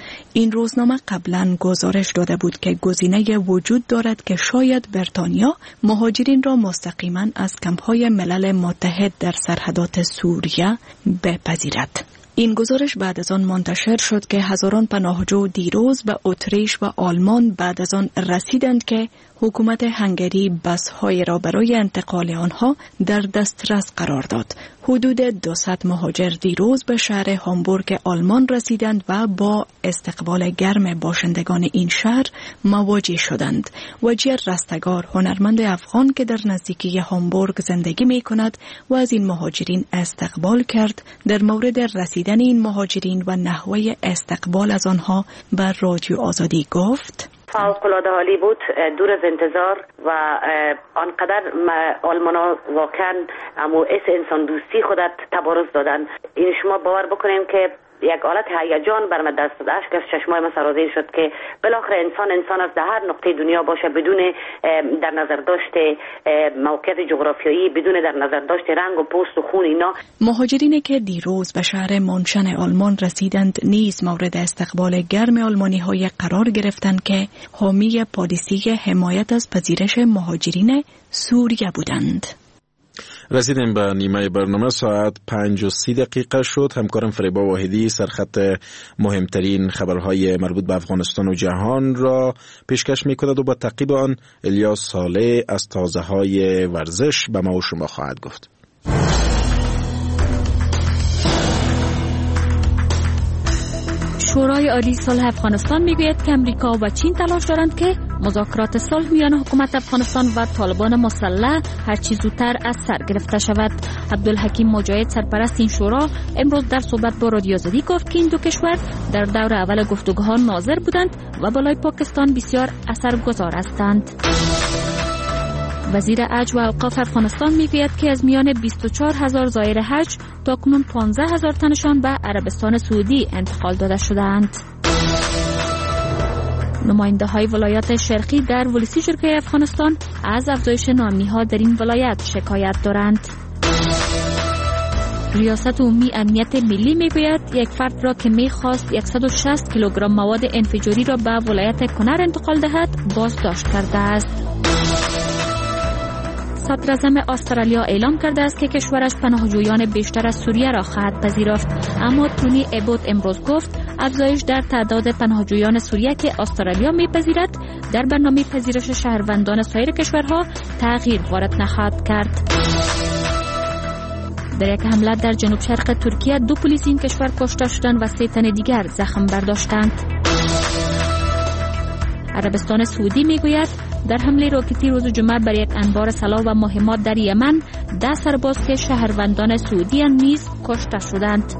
این روزنامه قبلا گزارش داده بود که گزینه وجود دارد که شاید بریتانیا مهاجرین را مستقیما از کمپ‌های ملل متحد در سرحدات سوریه بپذیرد. این گزارش بعد از آن منتشر شد که هزاران پناهجو دیروز به اتریش و آلمان بعد از آن رسیدند که حکومت هنگری بس‌های را برای انتقال آنها در دسترس قرار داد. حدود دویست مهاجر دیروز به شهر هامبورگ آلمان رسیدند و با استقبال گرم باشندگان این شهر مواجه شدند. وجیر رستگار، هنرمند افغان که در نزدیکی هامبورگ زندگی می کند و از این مهاجرین استقبال کرد، در مورد رسیدن این مهاجرین و نحوه استقبال از آنها بر رادیو آزادی گفت: فوق‌العاده عالی بود، دور از انتظار و آنقدر آلمانا واقعا امو اس انسان دوستی خودت تبارز دادن. این شما باور بکنین که یک حالت هیجان بر من دست داد، اشک از چشمای من سرازیر شد که بالاخره انسان انسان از در هر نقطه دنیا باشه، بدون در نظر داشت موقعیت جغرافیایی، بدون در نظر داشت رنگ و پوست و خون اینا. مهاجرینی که دیروز به شهر مونشن آلمان رسیدند نیز مورد استقبال گرم آلمانی های قرار گرفتند که حامی پالیسی حمایت از پذیرش مهاجرین سوریه بودند. رسیدیم به نیمه برنامه، ساعت پنج و سی دقیقه شد. همکارم فریبا واحدی سرخط مهمترین خبرهای مربوط به افغانستان و جهان را پیشکش می‌کند و با تعقیب آن الیاس صالح از تازه های ورزش به ما و شما خواهد گفت. شورای عالی صلح افغانستان میگوید که امریکا و چین تلاش دارند که مذاکرات صلح میان حکومت افغانستان و طالبان مسلح هر چه زودتر از سر گرفته شود. عبدالحکیم مجاهد، سرپرست این شورا، امروز در صحبت با رادیو آزادی گفت که این دو کشور در دور اول گفتگوها ناظر بودند و بالای پاکستان بسیار اثرگذار هستند. وزیر حج و اوقاف افغانستان میگوید که از میان بیست و چهار هزار زائر حج تاکنون پانزده هزار تنشان به عربستان سعودی انتقال داده شدند. نماینده های ولایات شرقی در ولسی جرگه افغانستان از افزایش ناامنی ها در این ولایت شکایت دارند. ریاست عمومی امنیت ملی میگوید یک فرد را که میخواست صد و شصت کیلوگرم مواد انفجاری را به ولایت کنر انتقال دهد بازداشت کرده است. صدراعظم استرالیا اعلام کرده است که کشورش پناهجویان بیشتر از سوریه را خواهد پذیرفت، اما تونی ابوت امروز گفت افزایش در تعداد پناهجویان سوریه که استرالیا میپذیرد در برنامه پذیرش شهروندان سایر کشورها تغییر وارد نخواهد کرد. در یک حمله در جنوب شرق ترکیه دو پلیس این کشور کشته شدند و سه تن دیگر زخم برداشتند. عربستان سعودی میگوید در حمله راکتی روز جمعه بر یک انبار سلاح و مهمات در یمن ده سرباز که شهروندان سعودی نیز کشته شدند.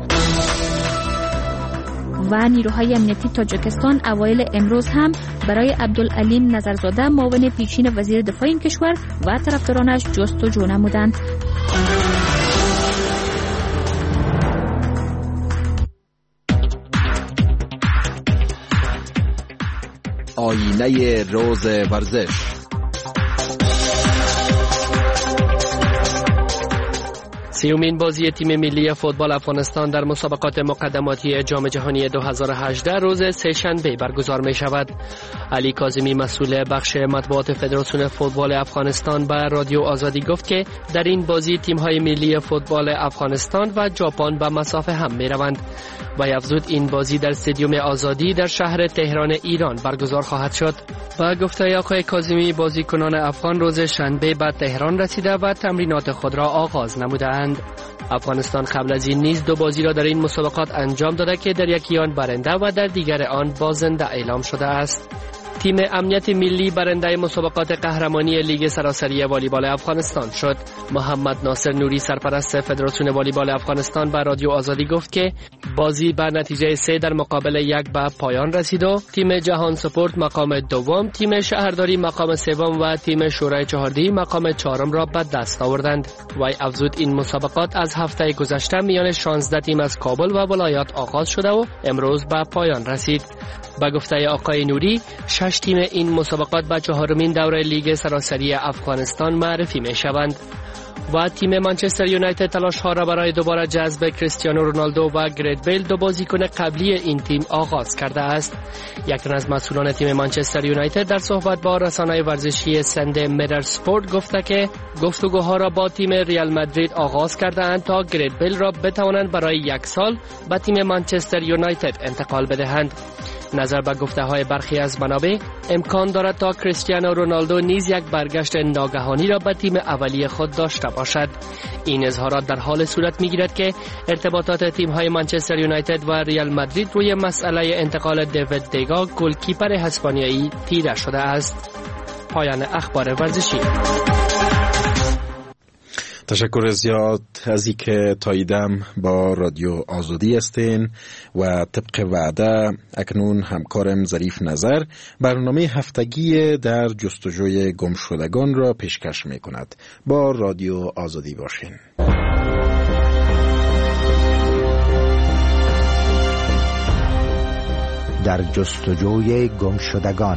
و نیروهای امنیتی تاجیکستان اوایل امروز هم برای عبدالعلیم نظرزاده معاون پیشین وزیر دفاع این کشور و طرفدارانش جستجو نمودند. آینه روز ورزش. سیومین بازی تیم ملی فوتبال افغانستان در مسابقات مقدماتی جام جهانی دو هزار و هجده روز سه‌شنبه برگزار می شود. علی کاظمی مسئول بخش مطبوعات فدراسیون فوتبال افغانستان به رادیو آزادی گفت که در این بازی تیم‌های ملی فوتبال افغانستان و ژاپن به مسافه هم می روند و افزود این بازی در استادیوم آزادی در شهر تهران ایران برگزار خواهد شد. با گفته آقای کاظمی بازیکنان افغان روز شنبه به تهران رسیده و تمرینات خود را آغاز نمودند. افغانستان قبل از این نیز دو بازی را در این مسابقات انجام داده که در یکی آن برنده و در دیگر آن بازنده اعلام شده است. تیم امنیت ملی برنده مسابقات قهرمانی لیگ سراسری والیبال افغانستان شد. محمد ناصر نوری سرپرست فدراسیون والیبال افغانستان به رادیو آزادی گفت که بازی به نتیجه سه در مقابل یک به پایان رسید و تیم جهان سپورت مقام دوم، تیم شهرداری مقام سوم و تیم شورای چهاردهی مقام چهارم را به دست آوردند. وی افزود این مسابقات از هفته گذشته میان شانزده تیم از کابل و ولایات آغاز شده و امروز به پایان رسید. با گفته آقای نوری شش تیم این مسابقات به چهارمین دوره لیگ سراسری افغانستان معرفی می شوند. و تیم منچستر یونایتد تلاش ها را برای دوباره جذب کریستیانو رونالدو و گرت بیل دو بازیکن قبلی این تیم آغاز کرده است. یک تن از مسئولان تیم منچستر یونایتد در صحبت با رسانه ورزشی سندی میرر اسپورت گفته که گفتگوها را با تیم ریال مادرید آغاز کرده اند تا گرت بیل را بتوانند برای یک سال به تیم منچستر یونایتد انتقال بدهند. نظر به گفته های برخی از منابع امکان دارد تا کریستیانو رونالدو نیز یک برگشت ناگهانی را به تیم اولیه خود داشته باشد. این اظهارات در حال صورت میگیرد که ارتباطات تیم های منچستر یونایتد و ریال مادرید روی مسئله انتقال دیوید دیگا گلکیپر اسپانیایی تیره شده است. پایان اخبار ورزشی. تشکر زیاد از این که تاییدم با رادیو آزادی هستین و طبق وعده اکنون همکارم ظریف نظر برنامه هفتگی در جستجوی گمشدگان را پیشکش می کند. با رادیو آزادی باشین. در جستجوی گمشدگان.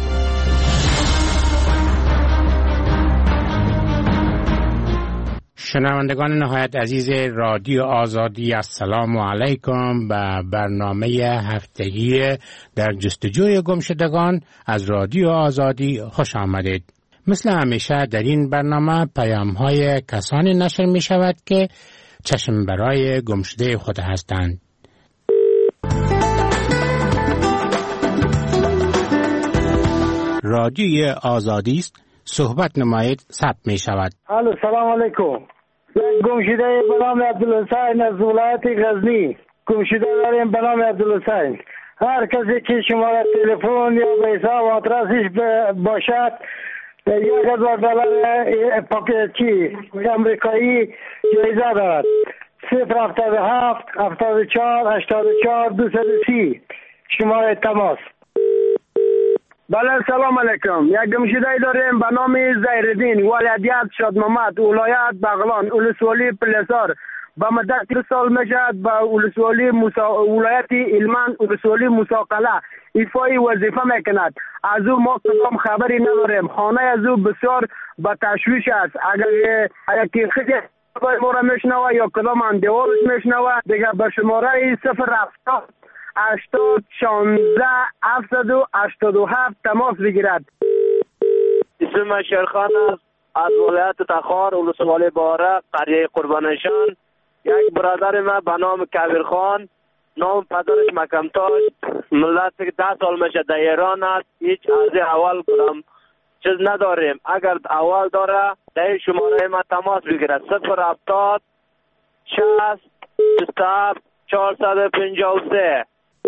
شنوندگان نهایت عزیز رادیو آزادی، السلام علیکم. به برنامه هفتگی در جستجوی گمشدگان از رادیو آزادی خوش آمدید. مثل همیشه در این برنامه پیام‌های کسانی نشر می شود که چشم برای گمشده خود هستند. رادیو آزادی است، صحبت نمایید، ثبت می شود. الو، سلام علیکم. یک گمشده به نام عبدالحسین از ولایت غزنی گمشده داریم به نام عبدالحسین. هر کسی که شماره تلفن یا به حساب آدرسش باشد یک هزار دلار پاکتی امریکایی جایزه دارد. صفر هفتاد و هفت هفتاد و چهار هشتاد و چهار دویست و سی شماره تماس. بله، سلام علیکم. یک گمشده داریم به نام زهرالدین ولایت شادمامد ولایت بغلان ولسوالی پلسار به مدت دو سال میشد به ولسوالی موسا... ولایت علمان ولسوالی موساقله ایفای وظیفه میکند. از او ما کدام خبری نداریم. خانه از او بسیار به تشویش است. اگر یکی خیلی ما را میشنوه یا کدام اندیوارش میشنوه دیگه به شماره صفر هفتاد هشتاد شانزده هفتصد و هشتاد و هفت تماس بگیرد. اسم شیرخان است از ولایت تخار ولسوالی باره قریه قربانشان. یک برادر ما به نام کبیر خان، نام پدرش مکمتاش، ملت که ده سال میشه در ایران است. هیچ از اول کدام چیز نداریم. اگر اول داره در شماره ما تماس بگیرد. صفر هفتاد شصت شصت و هفت چهارصد و پنجاه و سه.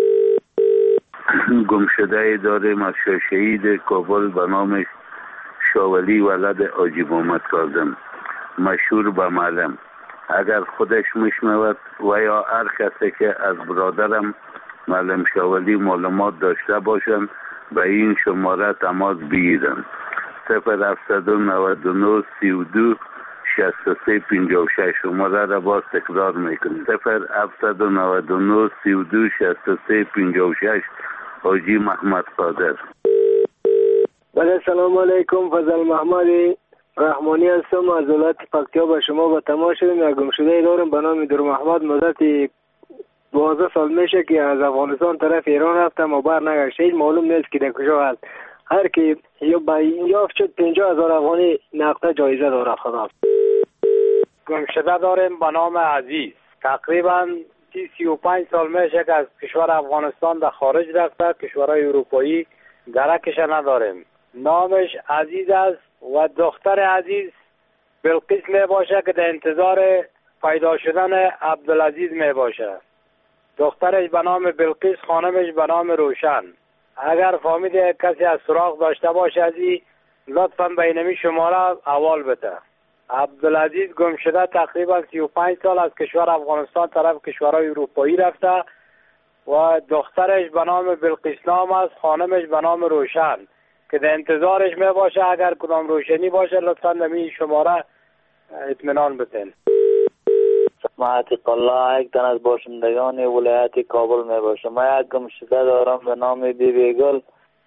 گمشده داریم از شهید کابل به نام شاولی ولد حاجی محمد کاظم مشهور به معلم. اگر خودش میشنود و یا هر کسی که از برادرم معلم شاولی معلومات داشته باشند به این شماره تماس بگیرند. صفر هفتصد و نود و نه سی و دو شصت و سه پنجاه و شش. شماره را باز تکرار میکنیم. صفر هفتصد و نود و نه سی و دو شصت و سه پنجاه و شش. حاجی محمد قادر. بله، سلام علیکم. فضل محمد رحمانی هستم از ولایت پکتیا. به شما با تماس شدیم. یک گمشده دارم به نام در محمد. مدت دوازده سال میشه که از افغانستان طرف ایران رفتم و بر نگشت. هیچ معلوم نیست که در کجا هست. هر کی یا با اینجا شد پنجاه هزار افغانی نقد جایزه داره. خدا. گمشده داریم به نام عزیز. تقریبا سی و پنج سال میشه که از کشور افغانستان در خارج رفته. کشورهای اروپایی درکش نداریم. نامش عزیز است و دختر عزیز بلقیس می باشه که در انتظار پیدا شدن عبدالعزیز می باشه. دخترش به نام بلقیس، خانمش به نام روشن. اگر فهمید کسی از سراغ داشته باشه ازی لطفا بینمی شماره اول بده. عبدالعزیز گم شده تقریبا سی و پنج سال از کشور افغانستان طرف کشورهای اروپایی رفته و دخترش به نام بلقیس نام است، خانمش به نام روشن که در انتظارش می باشه. اگر کدام روشنی باشه لطفا نمی شماره اطمینان بتین. معتق الله یک تن از باشندگان ولایت کابل می باشه. ما یک گمشده دارم به نام بی بی گل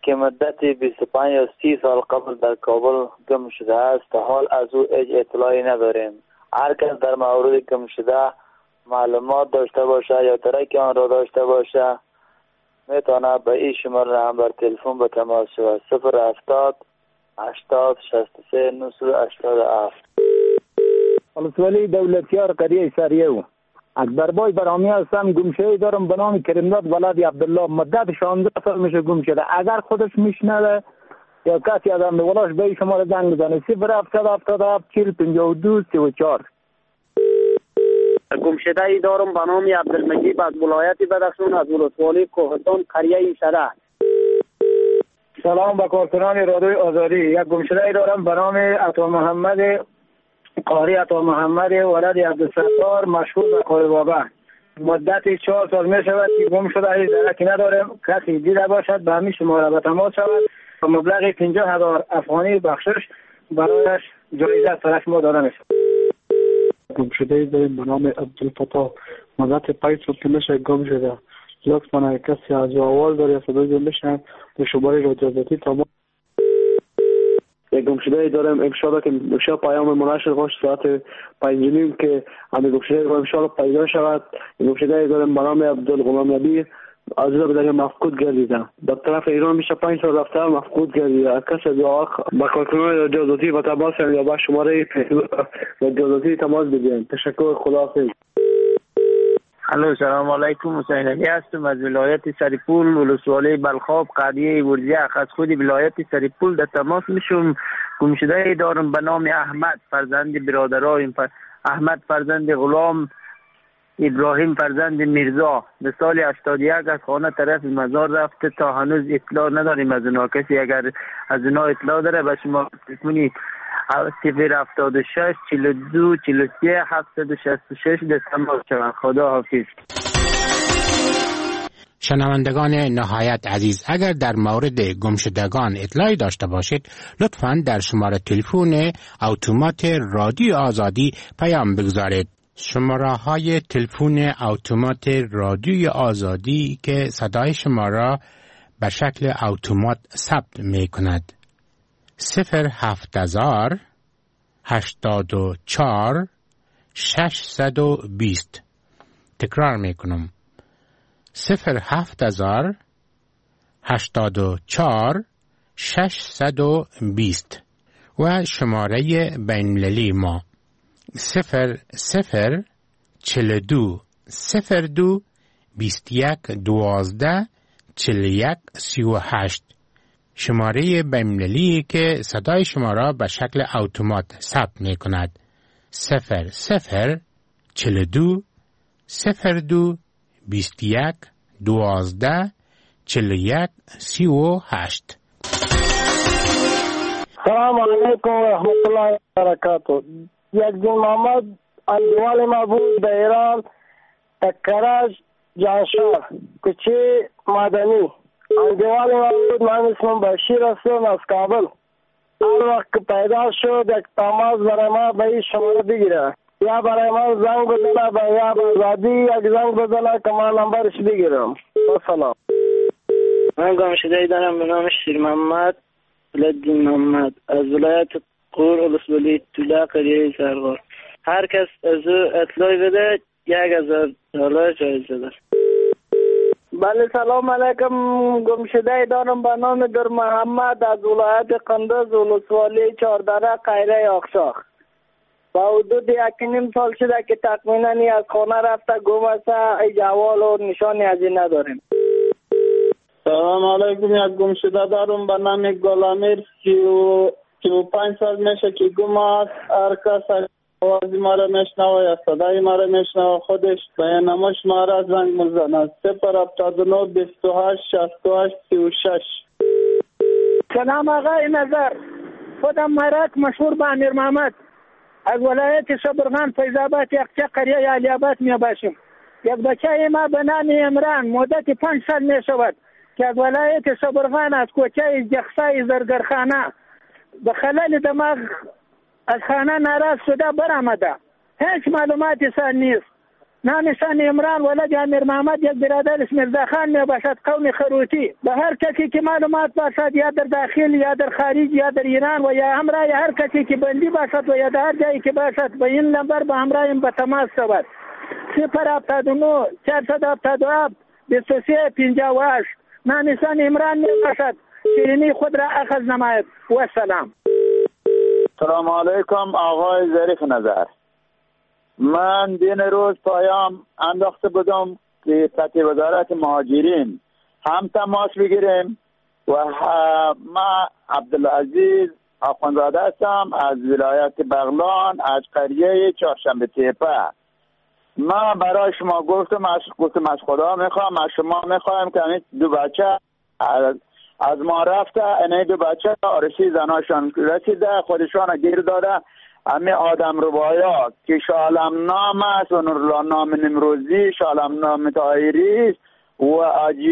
که مدت بیست و پنج یا سی سال قبل در کابل گم شده است تا حال از او هیچ اطلاعی نداریم. هر کس در مورد گم شده معلومات داشته باشه یا ترک آن را داشته باشه میتونه به این شماره هم بر تلفن به تماس شود. صفر هفتاد هشتاد شصت و سه نهصد و هشتاد و هفت. ولسوالی دولتیار قریه سریو اکبر بای برامی هستم. گمشده دارم به نام کریمداد ولادی عبدالله. مدت شانزده سال میشه گم شده. اگر خودش میشنوه یا کسی از هم ولاش به شماره زنگ بزنه صفر هفتاد هفتاد هفت چهل پنجاه و دو سی و چهار. گمشده ای دارم به نام عبدالمجید از ولایت بدخشان از ولسوالی کوهستان قریه سره. سلام به کارکنان رادیوی آزادی. یک گمشده ای دارم به نام عطا محمد قاری عطا محمد ولد عبدالستار مشهور به قاری بابا. مدت چهار سال می شود که گم شده ای درکی ندارم. کسی دیده باشد به همین شماره به تماس شود و مبلغ پنجاه هزار افغانی بخشش برایش جایزه سرش ما داده میشه. گمشده ای داریم به نام عبدالفتاح. مدت پنج سال که میشه گم شده. لطفاً کسی از اول داره صدای بشن به شماره رادیو آزادی تماس. یک گمشده ای دارم انشاءالله که میشه پیام مناشر باش ساعت پنج نیم که همین گمشده ای انشاءالله پیدا شود. یک گمشده ای دارم به نام عبدالغلام نبی از او به دریا مفقود گردیدم. در طرف ایران میشه پنج سال رفته مفقود گردیده. کسی از با کارکنان رادیو آزادی و تماس یا با شماره رادیو آزادی تماس بگیرید. تشکر. خداحافظ. الو سلام علیکم. حسین علی هستم از ولایت سریپول ولسوالی بلخاب قریه ورزیخ. از خود ولایت سریپول در تماس میشم. گمشده ای دارم به نام احمد فرزند برادرای احمد فرزند غلام ابراهیم فرزند میرزا. به سال هشتاد و یک از خانه طرف مزار رفته تا هنوز اطلاع نداریم از اونا. کسی اگر از اونا اطلاع داره به شما تلفنی صفر هفتاد و شش چهل و دو چهل و سه هفتصد و شصت و شش در تماس شوند. خدا حافظ. شنوندگان نهایت عزیز، اگر در مورد گمشدگان اطلاعی داشته باشید لطفاً در شماره تلفن اتومات رادیو آزادی پیام بگذارید. شماره های تلفن اتومات رادیو آزادی که صدای شما را به شکل اتومات ثبت می کند: صفر هفت هزار هشتاد و چهار ششصد و بیست. تکرار می کنم: صفر هفت هزار هشتاد و چهار ششصد و بیست. و شماره بین‌المللی ما صفر صفر چهل و دو صفر دو بیست و یک دوازده چهل و یک سی و هشت. شماره بین‌المللی که صدای شما را به شکل اتومات ثبت می کند: صفر صفر چهل و دو صفر دو بیست و یک دوازده چهل و یک سی و هشت. سلام علیکم و رحمت الله و برکاته. یک دین محمد اندوال ما بود در ایران، تکرج جانشار کوچه مدنی. اندوال ما بود. من اسمم بشیر هستم از کابل. هر وقت که پیدا شد یک تماس برای ما به این شماره بگیره، یا برای من زنگ بزنه به یا آزادی یک زنگ بزنه که من نمبرش بگیرم. سلام. من گمشده ای دارم به نام شیر محمد ولدین محمد از ولایت قور ولسوالی طوله قریه سرغار. هر کس از او اطلاعی بده یک هزار دلار جایزه داره. بله سلام علیکم. گمشده ای دارم به نام در محمد از ولایت قندوز ولسوالی چهاردره قیره آخشاخ. با حدود یک نیم سال شده که تقریبا از خانه رفته گم است. ای جوال و نشانی از این نداریم. سلام علیکم. یک گمشده دارم به نام گلامیر سی و پنج سال میشه که گم است. هر کس آوازی ما را میشنوه یا صدای ما را میشنوه خودش به نماش ما را زنگ مزنه. صفر هفتاد و نه بیست و هشت شصت و هشت سی و شش. سلام آقای نظر. خودم مرک مشهور به امیر محمد از ولایت شبرغان فیض‌آباد یخچه قریه علی آباد می باشیم. یک بچه ما به نام عمران مدت پنج سال می شود که از ولایت شبرغان از کوچه جخسای زرگرخانه به خلال دماغ از خانه ناراض شده برآمده. هیچ معلوماتی سر نیست. نام سان عمران ولد امیر محمد یک برادر اسم میرزا خان می باشد، قوم خروتی. به هر کسی که معلومات باشد یا در داخل یا در خارج یا در ایران و یا همراه هر کسی که بندی باشد و یا در هر جایی که باشد به این نمبر به همراه به تماس شود. صفر هفتاد و نه چهارصد هفتاد و هفت بیست و سه پنجاه و هشت. نام سان عمران می باشد. شیرینی خود را اخذ نماید. و سلام. سلام علیکم آقای ظریف نظر. من دین روز پایام انداخته بودم که سطح وزارت مهاجرین هم تماس بگیریم و ما عبدالعزیز آخوندزاده هستم از ولایت بغلان از قریه چهارشنبه تیپه. ما برای شما گفتم از گفتم از خدا میخوام از شما میخوایم که این دو بچه از, از ما رفته، این دو بچه آرشی زناشان رسیده خودشان گیر داده. همه آدم ربایا که شالم نام است و نورالله نام نمروزی، شالم نام طاهری و اجی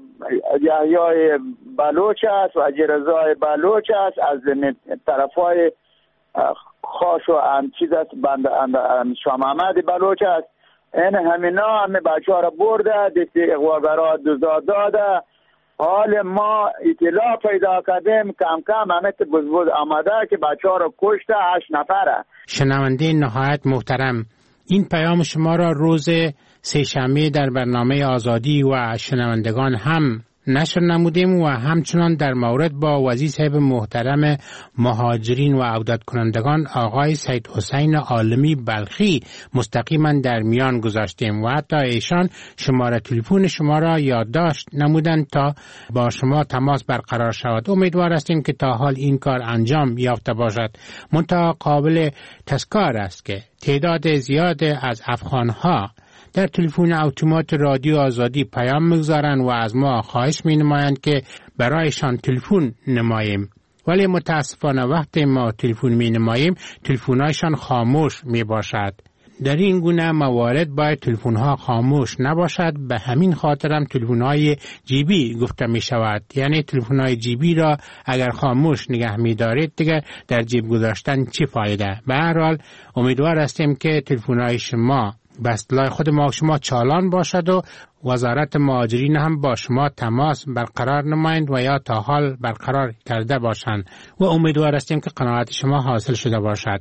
یحیای بلوچ است و اجی رضای بلوچ است، از طرفای خاش و ام چیز است بند شاه محمد بلوچ است. این همینا همه بچه ها را برده دستی اغواگرها دوزاد داده. حال ما اطلاع پیدا کردیم کم کم همه بزبز آمده که بچه ها رو کشته هشت نفره. شنونده نهایت محترم، این پیام شما را روز سه‌شنبه در برنامه آزادی و شنوندگان هم نشر نمودیم و همچنان در مورد با وزیر صاحب محترم مهاجرین و عودت کنندگان آقای سید حسین عالمی بلخی مستقیما در میان گذاشتیم و حتی ایشان شماره تلفن شما را یادداشت نمودند تا با شما تماس برقرار شود. امیدوار هستیم که تا حال این کار انجام یافته باشد. منتها قابل تذکر است که تعداد زیاد از افغانها در تلفن اتومات رادیو آزادی پیام میگذارند و از ما خواهش می نمایند که برایشان تلفن نماییم، ولی متاسفانه وقتی ما تلفن می نماییم تلفن‌هایشان خاموش می باشد. در این گونه موارد باید تلفن‌ها خاموش نباشد. به همین خاطرم تلفن‌های جیبی گفته می شود، یعنی تلفن‌های جیبی را اگر خاموش نگه می دارید دیگر در جیب گذاشتن چی فایده؟ به هر حال امیدوار هستیم که تلفن‌های شما به اصطلاح خود ما شما چالان باشد و وزارت مهاجرین هم با شما تماس برقرار نمایند و یا تا حال برقرار کرده باشند و امیدوار هستیم که قناعت شما حاصل شده باشد.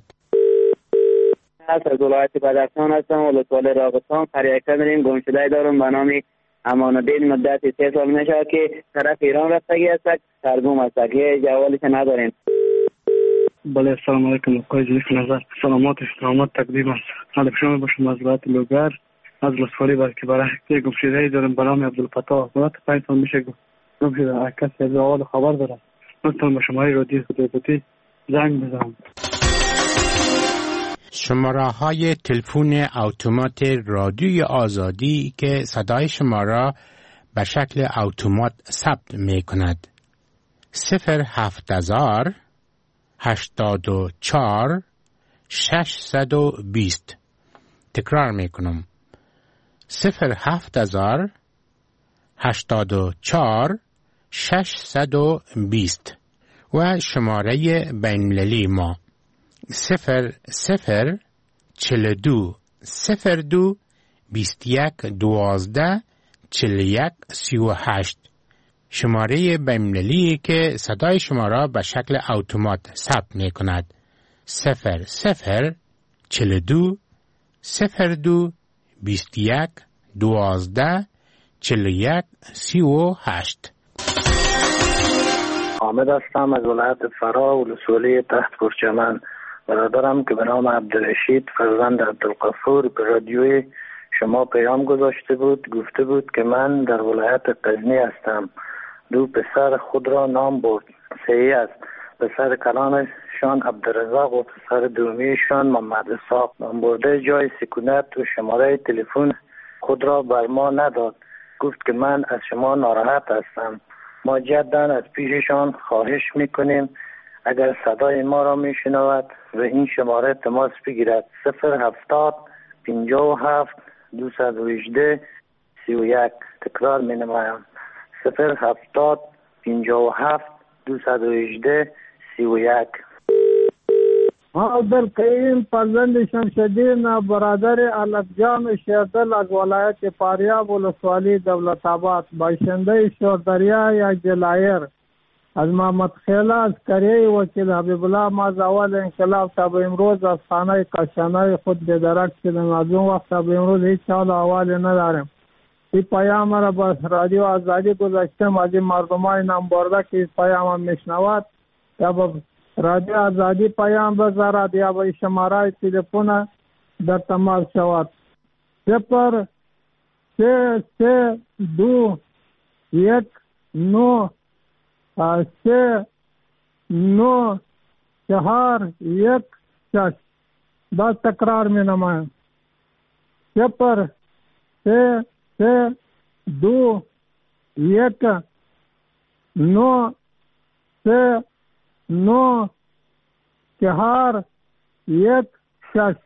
از ولایت بدخشان هستم و لطفال راغستان قریه کمرین گمشده دارم به نام امان الدین. مدت سه سال میشه که طرف ایران رفتگی هست، ترجمه است که جوالش نداریم. بله السلام علیکم آقای ظریف نظر. سلامات سلامات تقدیم است. حال شما باشم از ولایت لوگر از لطفالی بر که برای یک گمشده‌ای دارم به نام عبدالفتاح. مدت پنج سال میشه گمشده. کسی از احوال خبر داره لطفا به شماره رادیو خدایبتی زنگ بزنم. شماره های تلفن اتومات رادیوی آزادی که صدای شما را به شکل اتومات ثبت می کند: صفر هفت هزار هشتاد و چهار ششصد و بیست. تکرار می کنم: صفر هفت هزار هشتاد و چهار ششصد و بیست. و شماره بین‌المللی ما صفر صفر چهل دو صفر دو بیست یک دوازده چهل یک سی و هشت. شماره بین‌المللی که صدای شما را به شکل اتومات ثبت می کند: صفر صفر چهل دو صفر دو بیست یک دوازده چهل یک سی و هشت. حامد هستم از ولایت فرا و لسولی تحت پرچمن. برادرم که به نام عبدالرشید فرزند عبدالغفور به رادیوی شما پیام گذاشته بود، گفته بود که من در ولایت غزنی هستم. دو پسر خود را نام برد. صحیح است. پسر کلانشان عبدالرزاق و پسر دومیشان محمد اسحاق. نام برده جای سکونت و شماره تلفن خود را بر ما نداد. گفت که من از شما ناراحت هستم. ما جداً از پیششان خواهش میکنیم اگر صدای ما را میشنود و این شماره تماس بگیرد: صفر هفتاد پنجاه و هفت دویست و هجده سی و یک. تکرار می نمایم: صفر هفتاد پنجاه و هفت دویست و هجده سی و یک. عبدالقیم فرزند شمشدین برادر الفجان شیردل از ولایت فاریاب ولسوالی دولت آباد، باشنده شوردریا یک جلایر. از محمد خیله از کریه وکیل حبیب الله ما از اول انقلاب تا به امروز از خانه کاشانه خود بدرک شدم. از اون وقت تا به امروز هیچ حال احوالی ندارم. این پیام را با رادیو آزادی گذاشتم. از این مردمان نام برده که این پیام میشنود یا با رادیو آزادی پیام بذارد یا با شماره تلفن در تماس شود. صفر سه سه دو یک نو سه نو چهار یک شش. دا تکرار می نمایم. صفر سه سه دو یک نو سه نو چهار یک شش.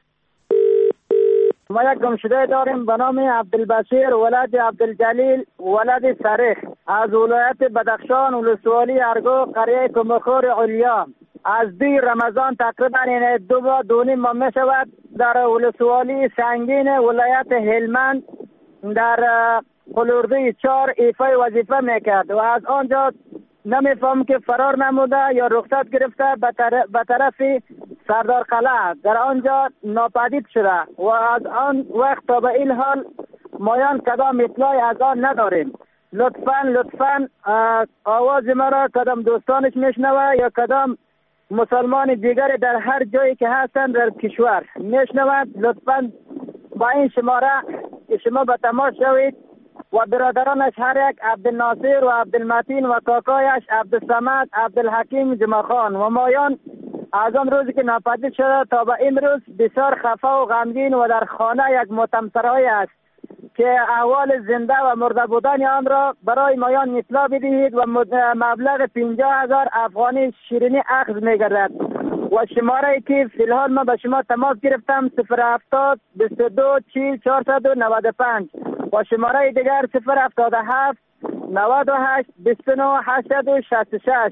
ما یک گمشده داریم به نام عبدالبشیر ولد عبدالجلیل ولد سریخ از ولایت بدخشان ولسوالی ارگو قریه کمخور علیا. از دی رمضان تقریبا این دو با دونیم ما می شود در ولسوالی سنگین ولایت هلمند در قلوردی چار ایفای وظیفه میکرد و از آنجا نمیفهم که فرار نموده یا رخصت گرفته به طرف سردار قلعه در آنجا ناپدید شده و از آن وقت تا به این حال مایان کدام اطلاعی از آن نداریم. لطفاً لطفاً آواز ما را کدام دوستانش میشنوه یا کدام مسلمان دیگر در هر جایی که هستند در کشور میشنوند، لطفاً با این شماره شما به تماس شوید و برادرانش هر یک عبدالناصر و عبدالمتین و کاکایش عبدالصمد عبدالحکیم جمعخان و مایان از آن روزی که ناپدید شده تا به امروز بسیار خفه و غمگین و در خانه یک متمسرایی است که احوال زنده و مرده بودن آن را برای مایان اطلاع بدهید و مبلغ پنجاه هزار افغانی شیرینی اخذ می‌گردد. و شماره که فی الحال من به شما تماس گرفتم صفر هفتاد بیست و دو چهل چهارصد و نود و پنج و شماره دیگر صفر هفتاد و هفت نود و هشت بیست و نه هشتصد و شصت و شش.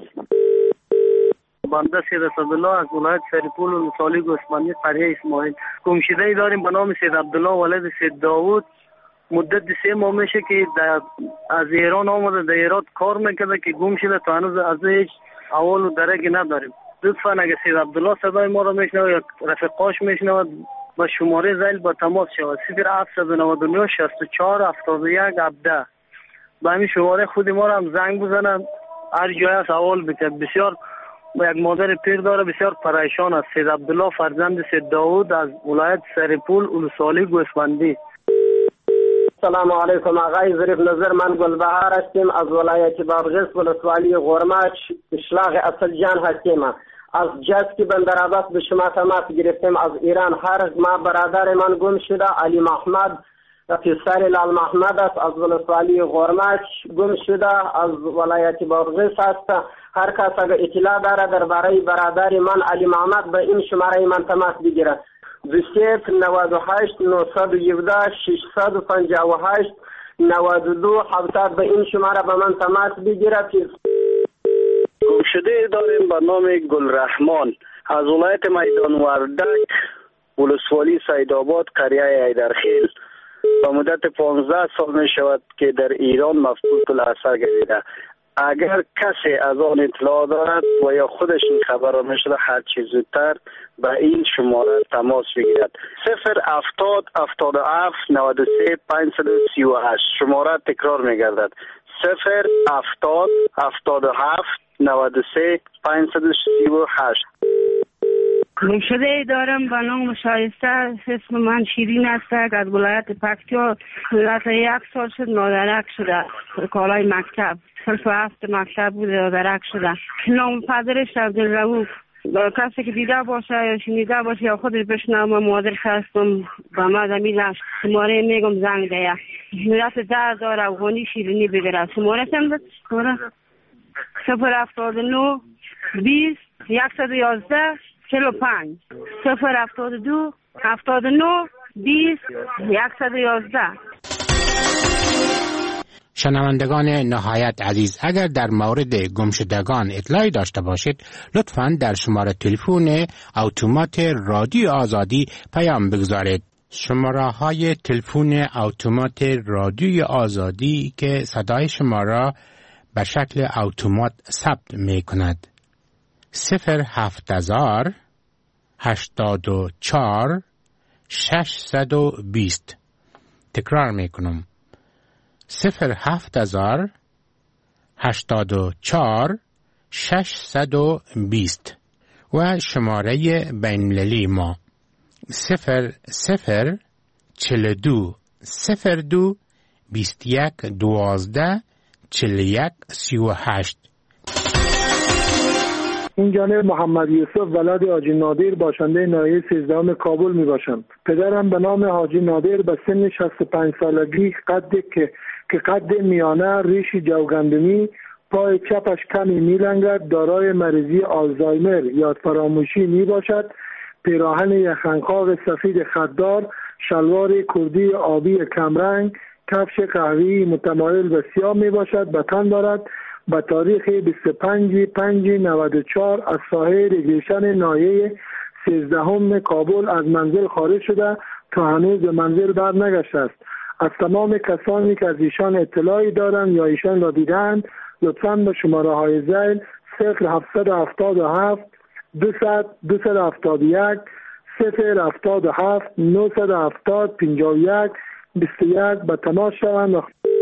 بنده سید اسدالله از ولایت سریپول و ولسوالی گوسفندی قریه اسماعیل. گمشده‌ای داریم به نام سید عبدالله ولد سید داوود. مدت سه ماه میشه که از ایران آمده در ایران کار میکرده که گم شده تا هنوز از هیچ احوال و درکی نداریم. لطفاً اگه سید عبدالله صدای ما را میشنوه یا رفیقاش میشنوه با شماره زیل با تماس شود. صفر هفتصد و نود و نه شصت و چهار هفتاد و یک هفده. با همین شماره خود ما را هم زنگ بزنن هر جای از احوال بکرد. بسیار یک مادر پیر داره بسیار پریشان است. سید عبدالله فرزند سید داوود از ولایت سریپول ولسوالی گوسفندی. سلام علیکم آقای ظریف نظر، من گلبهار هستیم از ولایت بادغیس ولسوالی غرماچ اشلاق اصل جان هستیم. از جسکی بندرعباس به شما تماس گرفتیم از ایران. هر ما برادر من گم شده علی محمد پسر لال محمد است از ولسوالی غرماچ گم شده از ولایت بادغیس است. هر کس اگر اطلاع داره درباره برادر من علی محمد به این شماره من تماس بگیره. صفر نود و هشت نهصد و هفده ششصد و پنجاه و هشت نود و دو هفتاد به این شماره به من تماس بگیره. گمشده داریم به نام گلرحمان از ولایت میدان وردک ولسوالی سیدآباد قریه ایدرخیل. با مدت پانزده سال می شود که در ایران مفقود الاثر گردیده. اگر کسی از آن اطلاع دارد و یا خودش این خبر را میشده هر چیز زودتر به این شماره تماس بگیرد. صفر هفتاد هفتاد و هفت نود و سه پانصد و سی و هشت. شماره تکرار میگردد. صفر هفتاد هفتاد و هفت نود و سه پانصد و سی و هشت. گمشده دارم به نام شایسته، اسم من شیرین است از ولایت پکتیا. حالت یک سال شد نادرک شده. کالای مکتب صرف هفت مکتب بود نادرک شده. نام پدرش عبدالرؤوف. کسی که دیده باشه یا شنیده باشه یا خودش بشنوه مادرش هستم به ما زمینش شماره میگم زنگ ده. ملت در دار افغانی شیرینی بگیره. شماره چند بود؟ صفر هفتاد و نه بیست یکصد و یازده چهل و پنج. صفر هفتاد و دو هفتاد و نه بیست یکصد و یازده. شنوندگان نهایت عزیز، اگر در مورد گمشدگان اطلاعی داشته باشید لطفاً در شماره تلفن اتومات رادیو آزادی پیام بگذارید. شماره های تلفن اتومات رادیو آزادی که صدای شما را به شکل اتومات ثبت می کند: صفر هفت هزار هشتاد و چهار ششصد و بیست. تکرار می کنم: صفر هفت هزار هشتاد و چهار ششصد و بیست. و شماره بین‌المللی ما صفر صفر چهل و دو صفر دو بیست و یک دوازده چهل و یک سی و هشت. این جانب محمد یوسف ولد حاجی نادر باشنده ناحیه سیزدهم کابل می باشم. پدرم به نام حاجی نادر به سن شصت و پنج سالگی قد که که قد میانه، ریش جوگندمی، پای چپش کمی میلنگد، دارای مریضی آلزایمر یا فراموشی می باشد. پیراهن یخنخاق سفید خددار، شلوار کردی آبی کمرنگ، کفش قهوه‌ای متمایل به سیاه می باشد. به تن دارد. به تاریخ بیست و پنج پنج نود و چهار از ساحه ریگریشن ناحیه سیزدهم کابل از منزل خارج شده تا هنوز به منزل بر نگشته است. از تمام کسانی که از ایشان اطلاعی دارند یا ایشان را دیدند لطفاً به شماره های ذیل صفر هفتصد و هفتاد و هفت دویست دویست و هفتاد و یک صفر هفتاد و هفت نهصد و هفتاد پنجاه و یک بیست و یک به تماس شوند.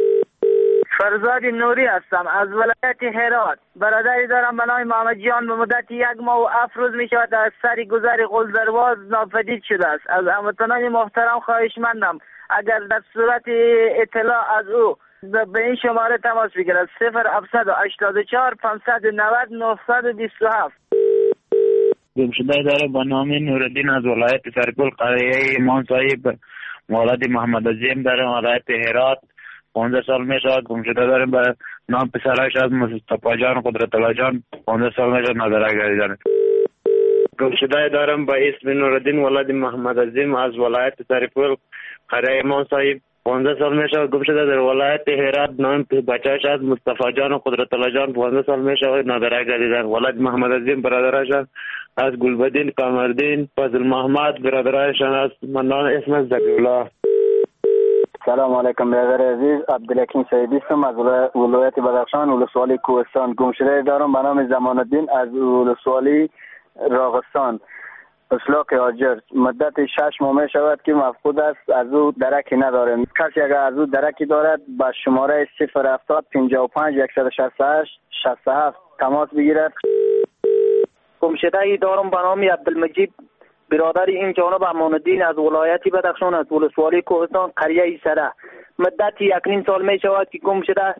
فرزاد نوری هستم از ولایت هرات. برادری دارم به نام محمد جان. به مدت یک ماه و هفت روز می شود از سر گذر قلدرواز ناپدید شده است. از هموطنان محترم خواهشمندم اگر در صورت اطلاع از او به این شماره تماس بگیرد: صفر هفتصد و هشتاد و چهار پانصد و نود نهصد و بیست و هفت. گمشده داره به نام نورالدین از ولایت سرپل قریه امام صاحب مولد محمد عظیم داره ولایت هرات. پانزده سال میشه گمشده داره به نام پسرش از مصطفی جان قدرت الله جان. پانزده سال میشه نظره گردیدن. گمشده دارم به اسم نورالدین ولد محمد عظیم از ولایت سرپل قریه امام صاحب. پانزده سال میشه گمشده در ولایت هرات. نام بچه‌اش از مصطفی جان قدرت الله جان. پانزده سال میشه نظره گردیدن. ولد محمد عظیم برادرش از گلبدین قمردین فضل محمد برادرشان از منان اسم زکرالله. سلام علیکم برادر عزیز، عبدالحکیم سیدی هستم از ولایت بدخشان ولسوالی کوهستان. گمشده دارم به نام زمان الدین از ولسوالی راغستان اسلاک آجر. مدت شش ماه می شود که مفقود است، از او درکی نداریم. کسی اگر از او درکی دارد با شماره صفر هفتاد پنجاه و پنج صد و شصت و هشت شصت و هفت تماس بگیرد. گمشده دارم به نام عبدالمجید برادر این جانب امان الدین از ولایت بدخشان از ولسوالی کوهستان قریه سره. مدت یک نیم سال می شود که گم شده.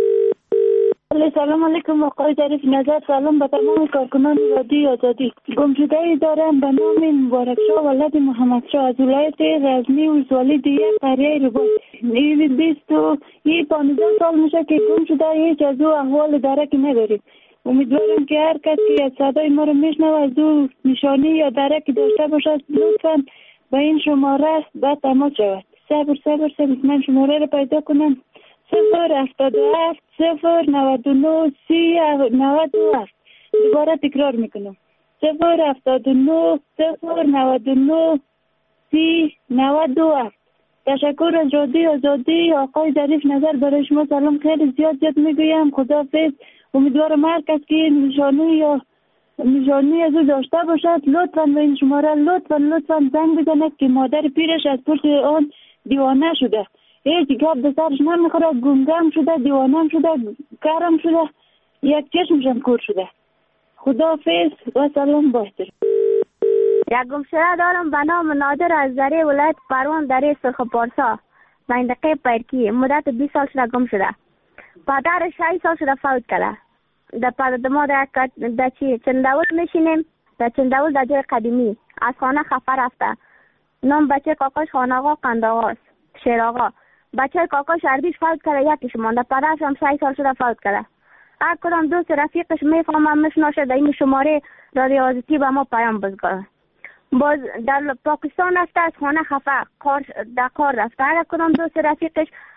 سلام علیکم آقای ظریف نظر. سلام به تمام کارکنان رادیو آزادی. گمشده دارم به نام مبارک شاه ولد محمد شاه از ولایت غزنی ولسوالی دیگه قریه رباط. این بیست و پانزده سال میشه که گم شده، هیچ از او احوال درکی نداریم. امیدوارم که هر کس که از صدای ما رو میشنوه از او نشانی یا درکی داشته باشد لطفاً به این شماره به تماس شود. صبر صبر صبر من شماره رو پیدا کنم. صفر هفتاد و هفت صفر نود و نه سی نود و هفت. دوباره تکرار میکنم: صفر هفتاد و نه صفر نود و نه سی نود و هفت. تشکر از رادیو آزادی. آقای ظریف نظر برای شما سلام خیلی زیاد زیاد میگویم. خداحافظ. امیدوارم هر کس که نشانی یا نشانی از او داشته باشد لطفاً به این شماره لطفاً لطفاً زنگ بزند که مادر پیرش از پشت آن دیوانه شده. هیچ گپ به سرش نمیخوره، گمگم شده، دیوانه شده، کارم شده، یک چشمشم کور شده. خداحافظ و سلام باشه. یک گمشده دارم به نام نادر از ذره ولایت پروان دره سرخ پارسا منطقه پیرکی. مدت بیست سال شده گم شده. پدرش شش سال شده فوت کرده. در پدر ما در در چی چنداول میشینیم در چنداول در جای قدیمی از خانه خفه رفته. نام بچه کاکاش خان آقا قند آقاست شیر آقا. بچه کاکاش عربیش فوت کرده، یکیش مانده. پدرش هم شش سال شده فوت کرده. هر کدام دوست رفیقش میفهمم میشناسه در این شماره رادیو آزادی به ما پیام بزنه. باز در پاکستان رفته از خانه خفه کار در کار رفته. هر کدام دوست رفیقش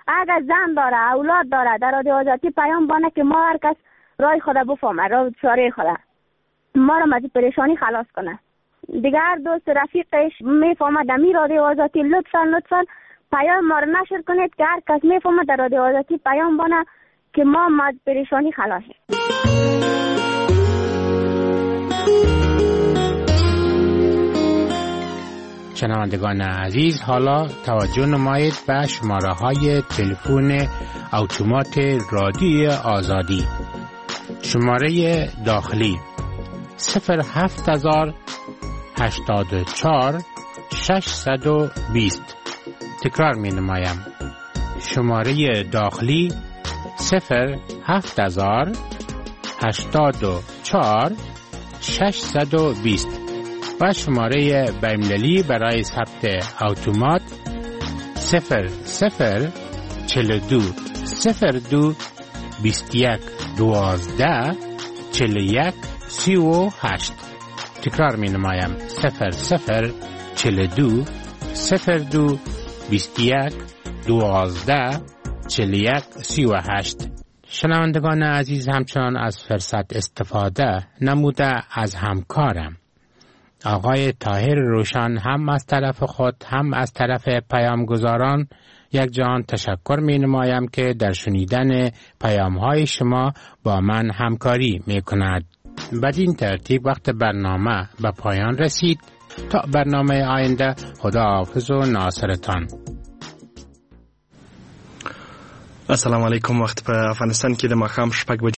اگر زن داره اولاد داره در رادیو آزادی پیام بانه که ما هر کس رای خود بفهمه، راه چاره خود ما را از پریشانی خلاص کنه. دیگر دوست رفیقش میفهمه در می رادیو آزادی لطفا لطفا پیام ما را نشر کنید که هر کس میفهمه در رادیو آزادی پیام بانه که ما از پریشانی خلاصیم. شنوندگان عزیز، حالا توجه نمایید به شماره های تلفن اتومات رادیو آزادی. شماره داخلی صفر هفت هزار هشتاد و چهار ششصد و بیست. تکرار می نمایم. شماره داخلی صفر هفت هزار هشتاد و چهار ششصد و بیست و شماره بین‌المللی برای ثبت اتومات صفر صفر چهل و دو صفر دو بیست و یک دوازده چهل و یک سی و هشت. تکرار می نمایم. صفر صفر چهل و دو صفر دو بیست و یک دوازده چهل و یک سی و هشت. شنوندگان عزیز، همچنان از فرصت استفاده نموده از همکارم آقای طاهر روشن هم از طرف خود هم از طرف پیامگزاران یک جان تشکر می نمایم که در شنیدن پیام های شما با من همکاری می کند. بدین ترتیب وقت برنامه به پایان رسید. تا برنامه آینده، خداحافظ و ناصرتان. السلام علیکم. وخت په افغانستان کې د ماښام شپږ بجې